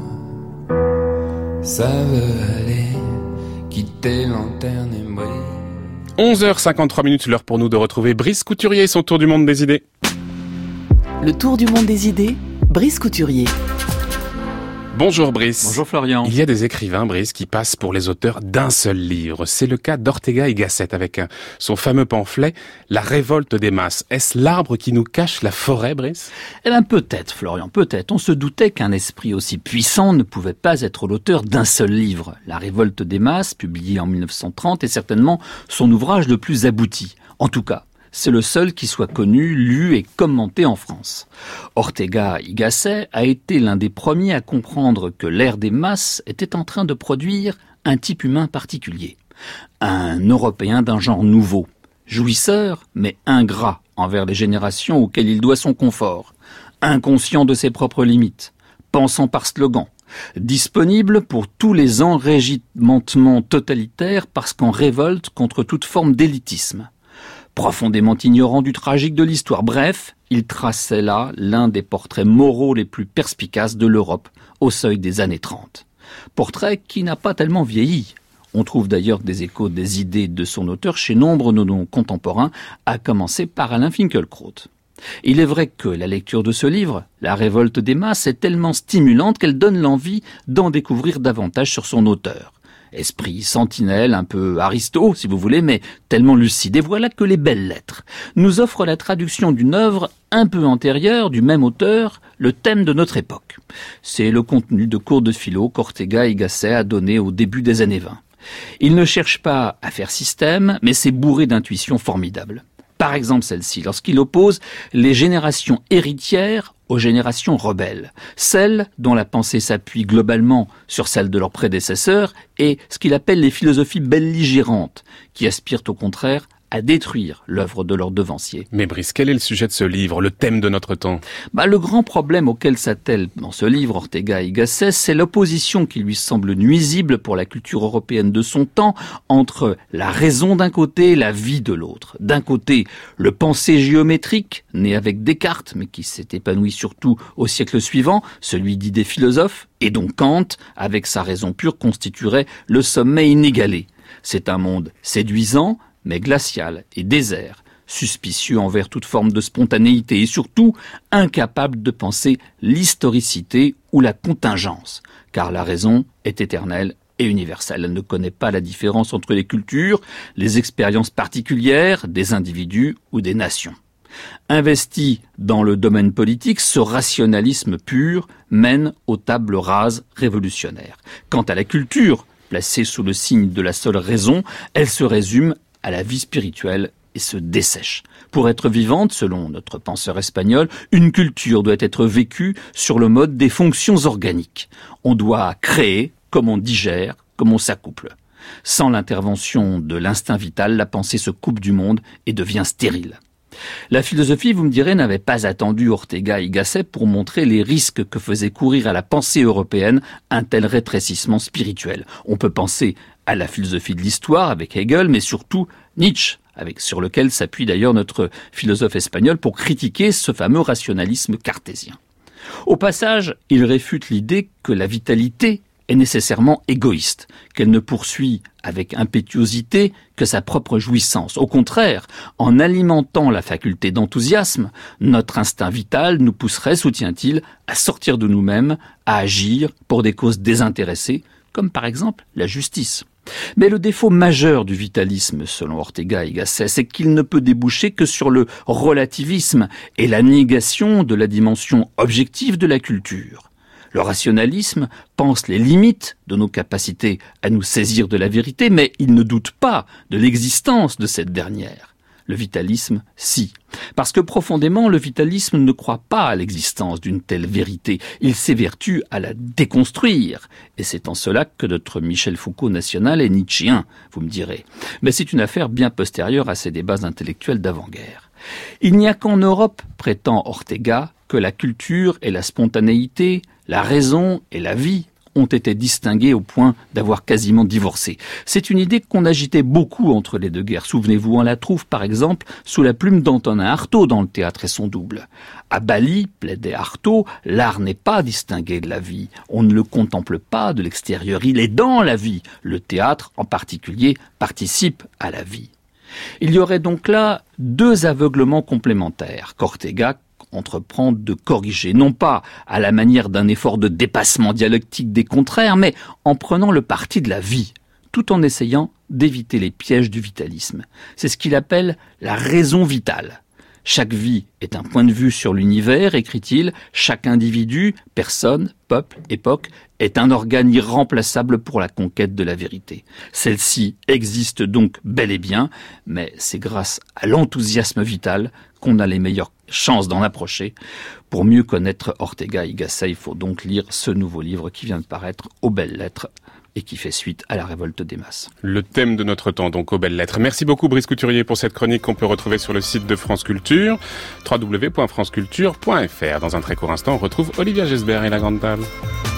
ça veut aller, quitter lanterne et briller. onze heures cinquante-trois minutes, l'heure pour nous de retrouver Brice Couturier et son tour du monde des idées. Le tour du monde des idées, Brice Couturier. Bonjour Brice. Bonjour Florian. Il y a des écrivains, Brice, qui passent pour les auteurs d'un seul livre. C'est le cas d'Ortega y Gasset avec son fameux pamphlet « La révolte des masses ». Est-ce l'arbre qui nous cache la forêt, Brice ? Eh bien peut-être, Florian, peut-être. On se doutait qu'un esprit aussi puissant ne pouvait pas être l'auteur d'un seul livre. « La révolte des masses », publié en mille neuf cent trente, est certainement son ouvrage le plus abouti. En tout cas, c'est le seul qui soit connu, lu et commenté en France. Ortega y Gasset a été l'un des premiers à comprendre que l'ère des masses était en train de produire un type humain particulier. Un Européen d'un genre nouveau, jouisseur mais ingrat envers les générations auxquelles il doit son confort, inconscient de ses propres limites, pensant par slogan, disponible pour tous les enrégimentements totalitaires parce qu'en révolte contre toute forme d'élitisme. Profondément ignorant du tragique de l'histoire, bref, il traçait là l'un des portraits moraux les plus perspicaces de l'Europe au seuil des années trente. Portrait qui n'a pas tellement vieilli. On trouve d'ailleurs des échos des idées de son auteur chez nombre de nos contemporains, à commencer par Alain Finkielkraut. Il est vrai que la lecture de ce livre, La révolte des masses, est tellement stimulante qu'elle donne l'envie d'en découvrir davantage sur son auteur. Esprit sentinelle, un peu aristo, si vous voulez, mais tellement lucide. Et voilà que les belles lettres nous offrent la traduction d'une œuvre un peu antérieure, du même auteur, le thème de notre époque. C'est le contenu de cours de philo qu'Ortega y Gasset a donné au début des années vingt. Il ne cherche pas à faire système, mais c'est bourré d'intuitions formidables. Par exemple celle-ci, lorsqu'il oppose les générations héritières aux générations rebelles, celles dont la pensée s'appuie globalement sur celle de leurs prédécesseurs, et ce qu'il appelle les philosophies belligérantes, qui aspirent au contraire à détruire l'œuvre de leurs devanciers. Mais Brice, quel est le sujet de ce livre, le thème de notre temps ? Bah, le grand problème auquel s'attelle dans ce livre Ortega y Gasset, c'est l'opposition qui lui semble nuisible pour la culture européenne de son temps entre la raison d'un côté et la vie de l'autre. D'un côté, le pensée géométrique, né avec Descartes, mais qui s'est épanoui surtout au siècle suivant, celui dit des philosophes, et dont Kant, avec sa raison pure, constituerait le sommet inégalé. C'est un monde séduisant, mais glacial et désert, suspicieux envers toute forme de spontanéité et surtout incapable de penser l'historicité ou la contingence, car la raison est éternelle et universelle. Elle ne connaît pas la différence entre les cultures, les expériences particulières des individus ou des nations. Investi dans le domaine politique, ce rationalisme pur mène aux tables rases révolutionnaires. Quant à la culture, placée sous le signe de la seule raison, elle se résume à la vie spirituelle et se dessèche. Pour être vivante, selon notre penseur espagnol, une culture doit être vécue sur le mode des fonctions organiques. On doit créer comme on digère, comme on s'accouple. Sans l'intervention de l'instinct vital, la pensée se coupe du monde et devient stérile. La philosophie, vous me direz, n'avait pas attendu Ortega y Gasset pour montrer les risques que faisait courir à la pensée européenne un tel rétrécissement spirituel. On peut penser à la philosophie de l'histoire avec Hegel, mais surtout Nietzsche, avec, sur lequel s'appuie d'ailleurs notre philosophe espagnol pour critiquer ce fameux rationalisme cartésien. Au passage, il réfute l'idée que la vitalité est nécessairement égoïste, qu'elle ne poursuit avec impétuosité que sa propre jouissance. Au contraire, en alimentant la faculté d'enthousiasme, notre instinct vital nous pousserait, soutient-il, à sortir de nous-mêmes, à agir pour des causes désintéressées, comme par exemple la justice. Mais le défaut majeur du vitalisme, selon Ortega y Gasset, c'est qu'il ne peut déboucher que sur le relativisme et la négation de la dimension objective de la culture. Le rationalisme pense les limites de nos capacités à nous saisir de la vérité, mais il ne doute pas de l'existence de cette dernière. Le vitalisme, si. Parce que profondément, le vitalisme ne croit pas à l'existence d'une telle vérité. Il s'évertue à la déconstruire. Et c'est en cela que notre Michel Foucault national est nietzschéen, vous me direz. Mais c'est une affaire bien postérieure à ces débats intellectuels d'avant-guerre. Il n'y a qu'en Europe, prétend Ortega, que la culture et la spontanéité, la raison et la vie ont été distinguées au point d'avoir quasiment divorcé. C'est une idée qu'on agitait beaucoup entre les deux guerres. Souvenez-vous, on la trouve par exemple sous la plume d'Antonin Artaud dans Le Théâtre et son double. À Bali, plaidait Artaud, l'art n'est pas distingué de la vie. On ne le contemple pas de l'extérieur, il est dans la vie. Le théâtre, en particulier, participe à la vie. Il y aurait donc là deux aveuglements complémentaires qu'Ortega entreprend de corriger, non pas à la manière d'un effort de dépassement dialectique des contraires, mais en prenant le parti de la vie, tout en essayant d'éviter les pièges du vitalisme. C'est ce qu'il appelle la raison vitale. Chaque vie est un point de vue sur l'univers, écrit-il, chaque individu, personne, peuple, époque, est un organe irremplaçable pour la conquête de la vérité. Celle-ci existe donc bel et bien, mais c'est grâce à l'enthousiasme vital qu'on a les meilleures chances d'en approcher. Pour mieux connaître Ortega y Gasset, il faut donc lire ce nouveau livre qui vient de paraître aux Belles Lettres et qui fait suite à la révolte des masses. Le thème de notre temps, donc, aux belles lettres. Merci beaucoup, Brice Couturier, pour cette chronique qu'on peut retrouver sur le site de France Culture, w w w point france culture point f r. Dans un très court instant, on retrouve Olivia Gesbert et la Grande Table.